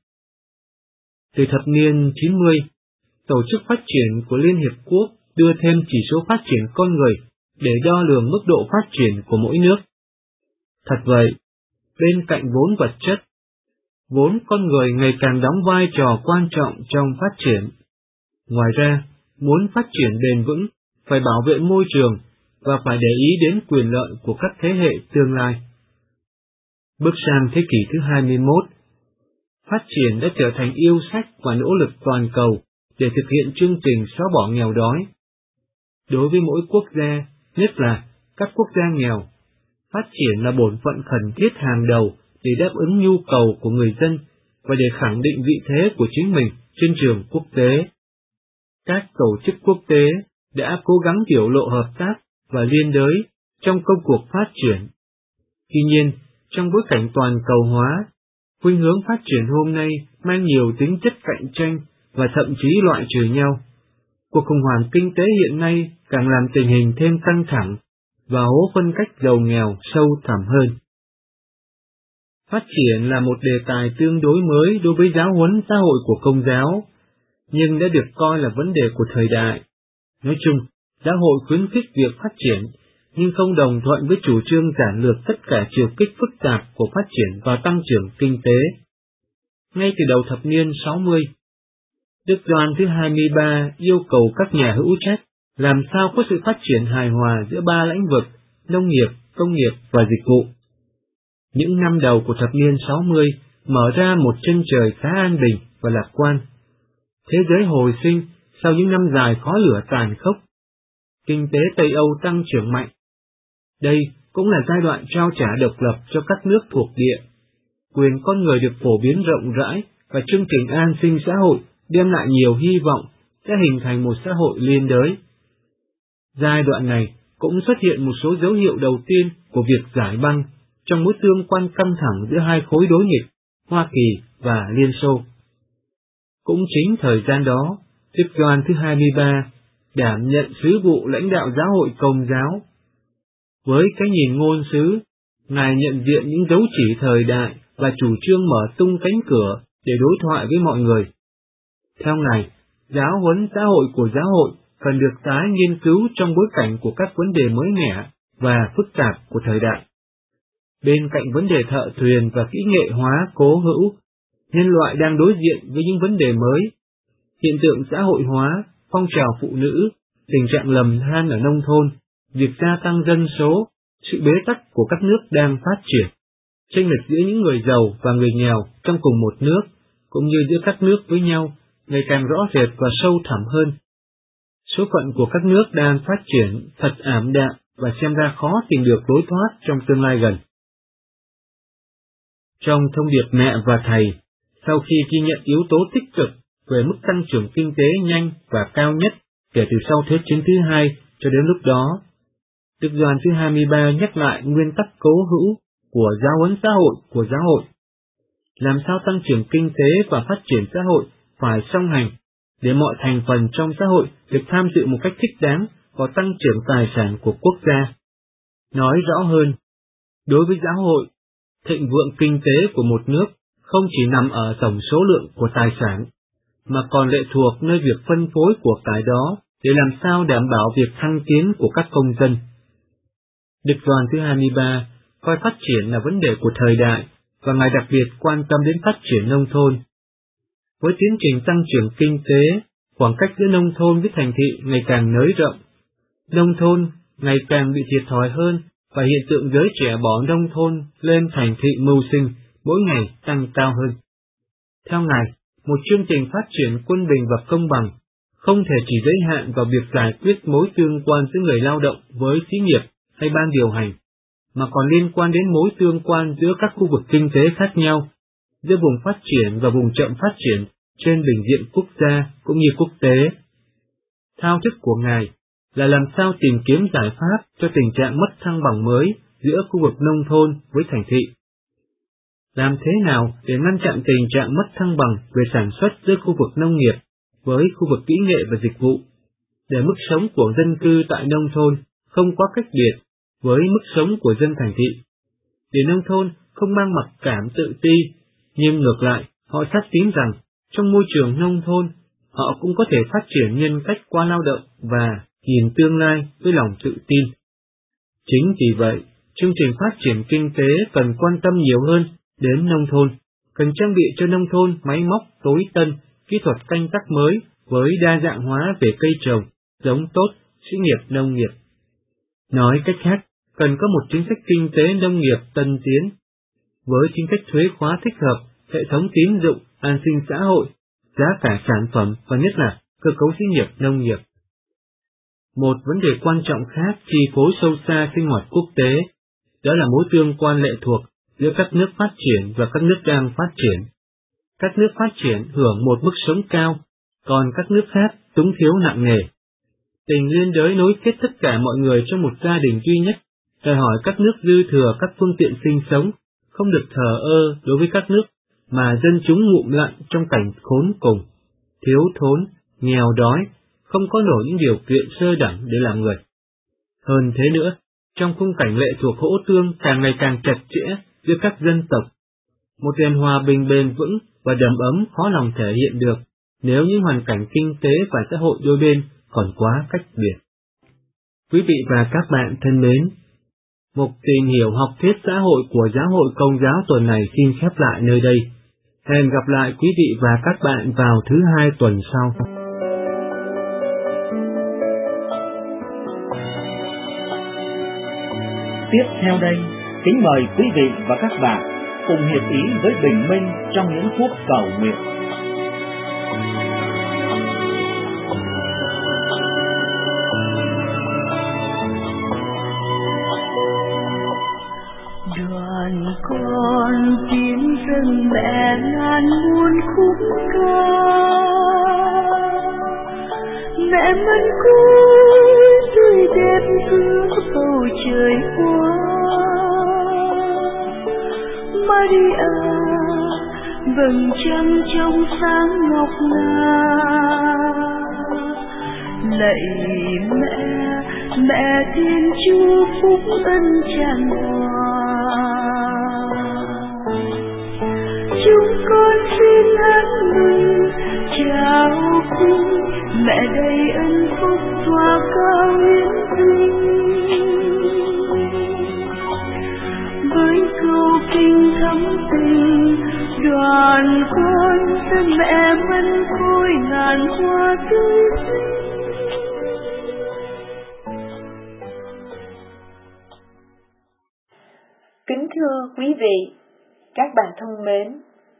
Từ thập niên 90, Tổ chức Phát triển của Liên Hiệp Quốc đưa thêm chỉ số phát triển con người để đo lường mức độ phát triển của mỗi nước. Thật vậy, bên cạnh vốn vật chất, vốn con người ngày càng đóng vai trò quan trọng trong phát triển. Ngoài ra, muốn phát triển bền vững, phải bảo vệ môi trường và phải để ý đến quyền lợi của các thế hệ tương lai. Bước sang thế kỷ thứ 21, phát triển đã trở thành yêu sách và nỗ lực toàn cầu để thực hiện chương trình xóa bỏ nghèo đói. Đối với mỗi quốc gia, nhất là các quốc gia nghèo, phát triển là bổn phận khẩn thiết hàng đầu để đáp ứng nhu cầu của người dân và để khẳng định vị thế của chính mình trên trường quốc tế. Các tổ chức quốc tế đã cố gắng biểu lộ hợp tác và liên đới trong công cuộc phát triển. Tuy nhiên, trong bối cảnh toàn cầu hóa, khuynh hướng phát triển hôm nay mang nhiều tính chất cạnh tranh và thậm chí loại trừ nhau. Cuộc khủng hoảng kinh tế hiện nay càng làm tình hình thêm căng thẳng và hố phân cách giàu nghèo sâu thẳm hơn. Phát triển là một đề tài tương đối mới đối với giáo huấn xã hội của Công giáo, nhưng đã được coi là vấn đề của thời đại. Nói chung, giáo hội khuyến khích việc phát triển, nhưng không đồng thuận với chủ trương giản lược tất cả chiều kích phức tạp của phát triển và tăng trưởng kinh tế. Ngay từ đầu thập niên 60, Đức Gioan thứ 23 yêu cầu các nhà hữu trách làm sao có sự phát triển hài hòa giữa 3 lĩnh vực: nông nghiệp, công nghiệp và dịch vụ. Những năm đầu của thập niên 60 mở ra một chân trời khá an bình và lạc quan. Thế giới hồi sinh sau những năm dài khói lửa tàn khốc. Kinh tế Tây Âu tăng trưởng mạnh. Đây cũng là giai đoạn trao trả độc lập cho các nước thuộc địa. Quyền con người được phổ biến rộng rãi và chương trình an sinh xã hội đem lại nhiều hy vọng sẽ hình thành một xã hội liên đới. Giai đoạn này cũng xuất hiện một số dấu hiệu đầu tiên của việc giải băng trong mối tương quan căng thẳng giữa hai khối đối nghịch, Hoa Kỳ và Liên Xô. Cũng chính thời gian đó, Đức Gioan thứ 23 đảm nhận sứ vụ lãnh đạo giáo hội Công giáo. Với cái nhìn ngôn sứ, Ngài nhận diện những dấu chỉ thời đại và chủ trương mở tung cánh cửa để đối thoại với mọi người. Theo Ngài, giáo huấn xã hội của giáo hội cần được tái nghiên cứu trong bối cảnh của các vấn đề mới mẻ và phức tạp của thời đại. Bên cạnh vấn đề thợ thuyền và kỹ nghệ hóa cố hữu, nhân loại đang đối diện với những vấn đề mới. Hiện tượng xã hội hóa, phong trào phụ nữ, tình trạng lầm than ở nông thôn, việc gia tăng dân số, sự bế tắc của các nước đang phát triển, chênh lệch giữa những người giàu và người nghèo trong cùng một nước, cũng như giữa các nước với nhau, ngày càng rõ rệt và sâu thẳm hơn. Số phận của các nước đang phát triển thật ảm đạm và xem ra khó tìm được lối thoát trong tương lai gần. Trong thông điệp Mẹ và Thầy, sau khi ghi nhận yếu tố tích cực về mức tăng trưởng kinh tế nhanh và cao nhất kể từ sau Thế chiến thứ hai cho đến lúc đó, Đức Gioan thứ 23 nhắc lại nguyên tắc cố hữu của giáo huấn xã hội của giáo hội. Làm sao tăng trưởng kinh tế và phát triển xã hội phải song hành, để mọi thành phần trong xã hội được tham dự một cách thích đáng vào tăng trưởng tài sản của quốc gia. Nói rõ hơn, đối với giáo hội, thịnh vượng kinh tế của một nước không chỉ nằm ở tổng số lượng của tài sản, mà còn lệ thuộc nơi việc phân phối của cái đó để làm sao đảm bảo việc thăng tiến của các công dân. Đức Gioan thứ 23 coi phát triển là vấn đề của thời đại, và Ngài đặc biệt quan tâm đến phát triển nông thôn. Với tiến trình tăng trưởng kinh tế, khoảng cách giữa nông thôn với thành thị ngày càng nới rộng. Nông thôn ngày càng bị thiệt thòi hơn, và hiện tượng giới trẻ bỏ nông thôn lên thành thị mưu sinh mỗi ngày tăng cao hơn. Theo Ngài, một chương trình phát triển quân bình và công bằng không thể chỉ giới hạn vào việc giải quyết mối tương quan giữa người lao động với xí nghiệp hay ban điều hành, mà còn liên quan đến mối tương quan giữa các khu vực kinh tế khác nhau, giữa vùng phát triển và vùng chậm phát triển trên bình diện quốc gia cũng như quốc tế. Thao thức của Ngài là làm sao tìm kiếm giải pháp cho tình trạng mất thăng bằng mới giữa khu vực nông thôn với thành thị. Làm thế nào để ngăn chặn tình trạng mất thăng bằng về sản xuất giữa khu vực nông nghiệp với khu vực kỹ nghệ và dịch vụ, để mức sống của dân cư tại nông thôn không quá cách biệt với mức sống của dân thành thị, để nông thôn không mang mặc cảm tự ti, nhưng ngược lại họ xác tín rằng trong môi trường nông thôn họ cũng có thể phát triển nhân cách qua lao động và nhìn tương lai với lòng tự tin. Chính vì vậy, chương trình phát triển kinh tế cần quan tâm nhiều hơn đến nông thôn, cần trang bị cho nông thôn máy móc tối tân, kỹ thuật canh tác mới với đa dạng hóa về cây trồng, giống tốt, sĩ nghiệp nông nghiệp. Nói cách khác, cần có một chính sách kinh tế nông nghiệp tân tiến, với chính sách thuế khóa thích hợp, hệ thống tín dụng, an sinh xã hội, giá cả sản phẩm và nhất là cơ cấu sĩ nghiệp nông nghiệp. Một vấn đề quan trọng khác chi phối sâu xa sinh hoạt quốc tế, đó là mối tương quan lệ thuộc giữa các nước phát triển và các nước đang phát triển. Các nước phát triển hưởng một mức sống cao, còn các nước khác túng thiếu nặng nề. Tình liên đới nối kết tất cả mọi người trong một gia đình duy nhất, đòi hỏi các nước dư thừa các phương tiện sinh sống, không được thờ ơ đối với các nước mà dân chúng ngụm lặn trong cảnh khốn cùng, thiếu thốn, nghèo đói, không có nổi những điều kiện sơ đẳng để làm người. Hơn thế nữa, trong khung cảnh lệ thuộc hỗ tương càng ngày càng chặt chẽ giữa các dân tộc, một nền hòa bình bền vững và đầm ấm khó lòng thể hiện được nếu những hoàn cảnh kinh tế và xã hội đôi bên còn quá cách biệt. Quý vị và các bạn thân mến, mục tìm hiểu học thuyết xã hội của Giáo hội Công giáo tuần này xin khép lại nơi đây. Hẹn gặp lại quý vị và các bạn vào thứ Hai tuần sau. Tiếp theo đây, kính mời quý vị và các bạn cùng hiệp ý với Bình Minh trong những phút cầu nguyện. Đoàn con kính dâng mẹ ngàn muôn khúc ca, mẹ mân côi tươi đẹp giữa bầu trời hoa. Maria vầng trăng trong sáng ngọc ngà, lạy mẹ, mẹ Thiên Chúa phúc ân tràn hòa. Chúng con xin hát mừng chào quý mẹ đầy ân phúc. Đoàn con dân mẹ mân khôi ngàn hoa tươi xinh. Kính thưa quý vị, các bạn thân mến,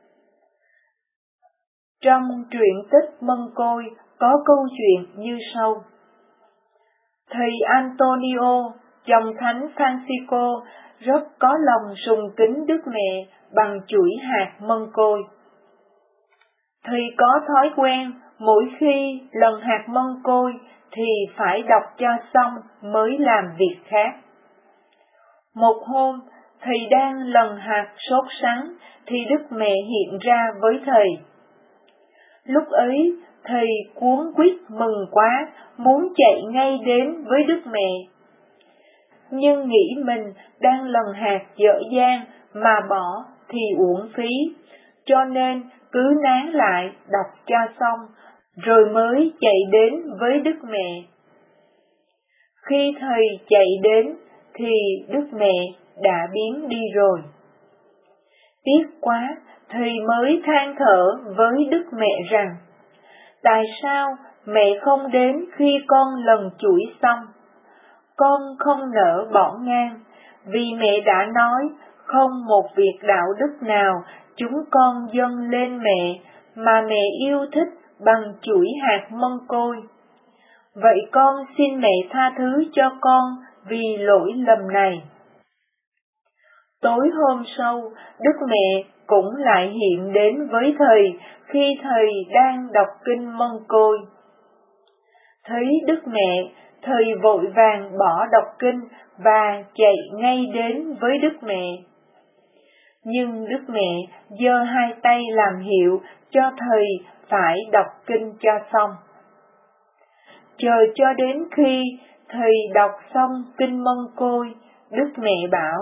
trong truyện tích Mân Côi có câu chuyện như sau. Thầy Antonio, chồng Thánh Francisco, rất có lòng sùng kính Đức Mẹ bằng chuỗi hạt mân côi. Thầy có thói quen mỗi khi lần hạt mân côi thì phải đọc cho xong mới làm việc khác. Một hôm, thầy đang lần hạt sốt sắng thì Đức Mẹ hiện ra với thầy. Lúc ấy, thầy cuống quýt mừng quá, muốn chạy ngay đến với Đức Mẹ. Nhưng nghĩ mình đang lần hạt dở dang mà bỏ thì uổng phí, cho nên cứ nán lại đọc cho xong, rồi mới chạy đến với Đức Mẹ. Khi thầy chạy đến thì Đức Mẹ đã biến đi rồi. Tiếc quá, thầy mới than thở với Đức Mẹ rằng, tại sao mẹ không đến khi con lần chuỗi xong? Con không nỡ bỏ ngang, vì mẹ đã nói không một việc đạo đức nào chúng con dâng lên mẹ mà mẹ yêu thích bằng chuỗi hạt mân côi. Vậy con xin mẹ tha thứ cho con vì lỗi lầm này. Tối hôm sau, Đức Mẹ cũng lại hiện đến với thầy khi thầy đang đọc kinh Mân Côi. Thấy Đức Mẹ, thầy vội vàng bỏ đọc kinh và chạy ngay đến với Đức Mẹ. Nhưng Đức Mẹ giơ hai tay làm hiệu cho thầy phải đọc kinh cho xong. Chờ cho đến khi thầy đọc xong kinh Mân Côi, Đức Mẹ bảo,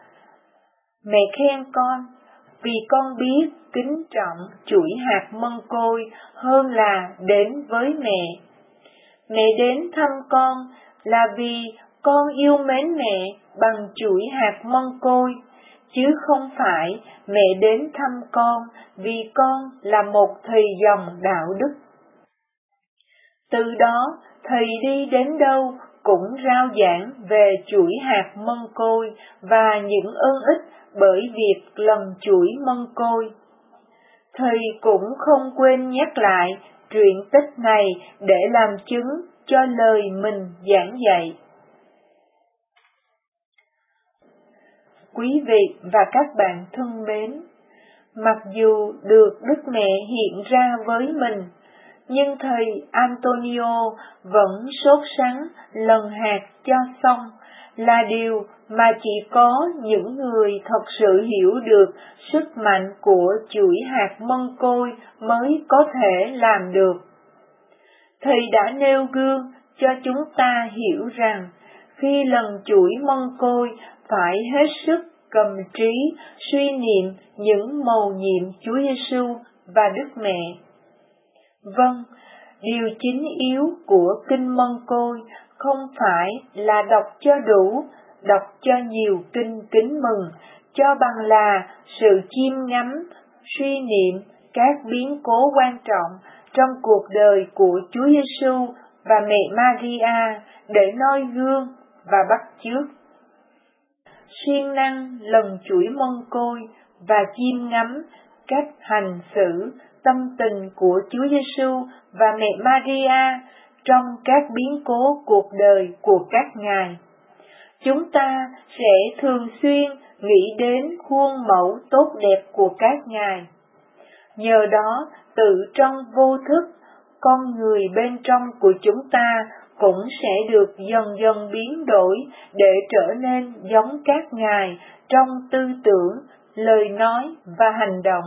mẹ khen con, vì con biết kính trọng chuỗi hạt mân côi hơn là đến với mẹ. Mẹ đến thăm con là vì con yêu mến mẹ bằng chuỗi hạt mân côi, chứ không phải mẹ đến thăm con vì con là một thầy dòng đạo đức. Từ đó, thầy đi đến đâu cũng rao giảng về chuỗi hạt mân côi và những ơn ích bởi việc lần chuỗi mân côi. Thầy cũng không quên nhắc lại truyện tích này để làm chứng cho lời mình giảng dạy. Quý vị và các bạn thân mến, mặc dù được Đức Mẹ hiện ra với mình, nhưng thầy Antonio vẫn sốt sắng lần hạt cho xong, là điều mà chỉ có những người thật sự hiểu được sức mạnh của chuỗi hạt mân côi mới có thể làm được. Thầy đã nêu gương cho chúng ta hiểu rằng khi lần chuỗi mân côi phải hết sức cầm trí suy niệm những mầu nhiệm Chúa Giêsu và Đức Mẹ. Vâng, điều chính yếu của kinh Mân Côi không phải là đọc cho đủ, đọc cho nhiều kinh kính mừng, cho bằng là sự chiêm ngắm, suy niệm các biến cố quan trọng trong cuộc đời của Chúa Giêsu và mẹ Maria để noi gương và bắt chước. Siêng năng lần chuỗi mân côi và chiêm ngắm cách hành xử, tâm tình của Chúa Giêsu và mẹ Maria trong các biến cố cuộc đời của các ngài. Chúng ta sẽ thường xuyên nghĩ đến khuôn mẫu tốt đẹp của các ngài. Nhờ đó, tự trong vô thức, con người bên trong của chúng ta cũng sẽ được dần dần biến đổi để trở nên giống các ngài trong tư tưởng, lời nói và hành động.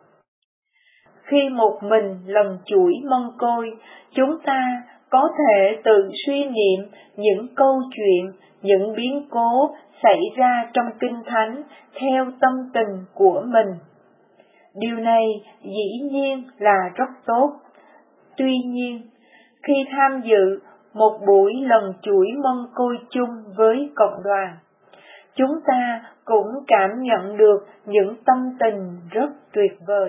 Khi một mình lần chuỗi mân côi, chúng ta có thể tự suy niệm những câu chuyện, những biến cố xảy ra trong Kinh Thánh theo tâm tình của mình. Điều này dĩ nhiên là rất tốt. Tuy nhiên, khi tham dự một buổi lần chuỗi mân côi chung với cộng đoàn, chúng ta cũng cảm nhận được những tâm tình rất tuyệt vời.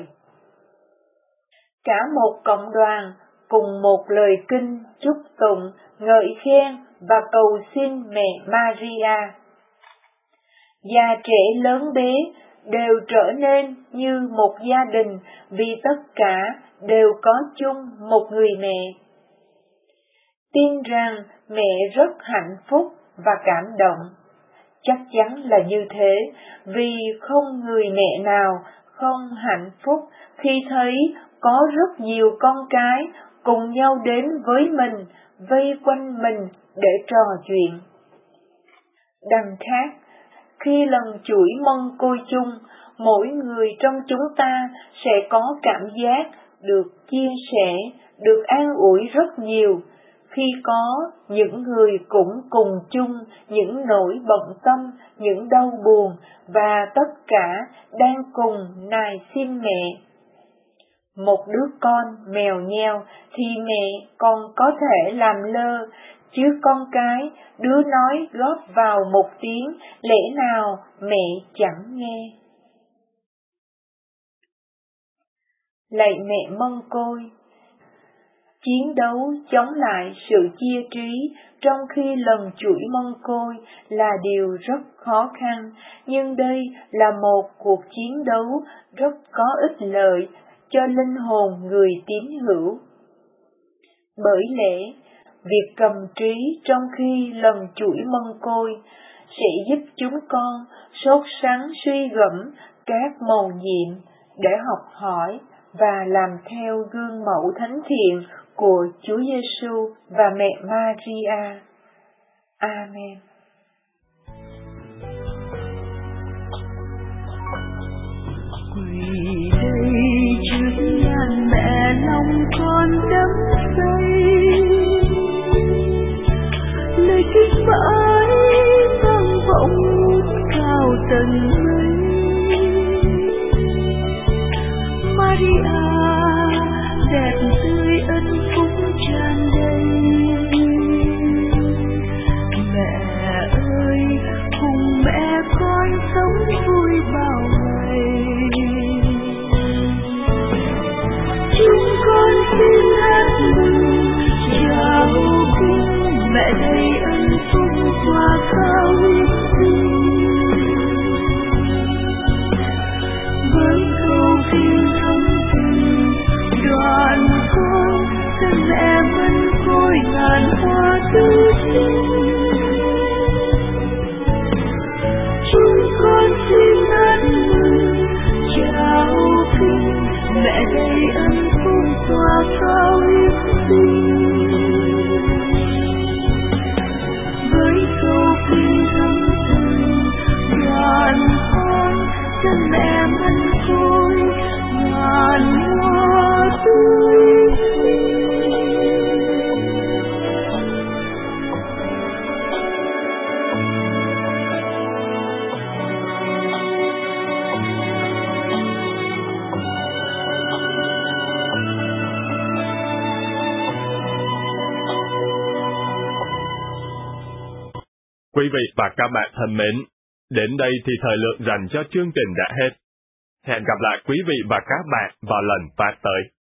Cả một cộng đoàn cùng một lời kinh chúc tụng, ngợi khen và cầu xin mẹ Maria. Già trẻ lớn bé đều trở nên như một gia đình vì tất cả đều có chung một người mẹ. Tin rằng mẹ rất hạnh phúc và cảm động. Chắc chắn là như thế, vì không người mẹ nào không hạnh phúc khi thấy có rất nhiều con cái cùng nhau đến với mình, vây quanh mình để trò chuyện. Đằng khác, khi lần chuỗi mân côi chung, mỗi người trong chúng ta sẽ có cảm giác được chia sẻ, được an ủi rất nhiều, khi có những người cũng cùng chung những nỗi bận tâm, những đau buồn, và tất cả đang cùng nài xin mẹ. Một đứa con mèo nheo thì mẹ còn có thể làm lơ, chứ con cái đứa nói góp vào một tiếng, lẽ nào mẹ chẳng nghe. Lạy mẹ mân côi, chiến đấu chống lại sự chia trí trong khi lần chuỗi mân côi là điều rất khó khăn, nhưng đây là một cuộc chiến đấu rất có ích lợi cho linh hồn người tín hữu. Bởi lẽ, việc cầm trí trong khi lần chuỗi mân côi sẽ giúp chúng con sốt sắng suy gẫm các mầu nhiệm để học hỏi và làm theo gương mẫu thánh thiện của Chúa Giêsu và mẹ Maria. Amen. Quỳ đây trước nhan mẹ lòng con đắm say, lời kinh mãi vang vọng cao tầng mây. Maria đẹp tươi ân phúc tràn đầy, mẹ ơi cùng mẹ con sống vui bao ngày. Chúng con xin hát mừng chào kinh, mẹ đầy ân phúc qua cao sinh. Với câu kinh thánh tình đoàn con xin mẹ vẫn côi ngàn hoa tươi xinh. Chúng con xin hát mừng chào kinh, mẹ đầy ân phúc tỏa cao sinh. Với câu kinh thánh tình đoàn con xin mẹ vẫn côi ngàn hoa tươi xinh. Quý vị và các bạn thân mến, đến đây thì thời lượng dành cho chương trình đã hết. Hẹn gặp lại quý vị và các bạn vào lần phát tới.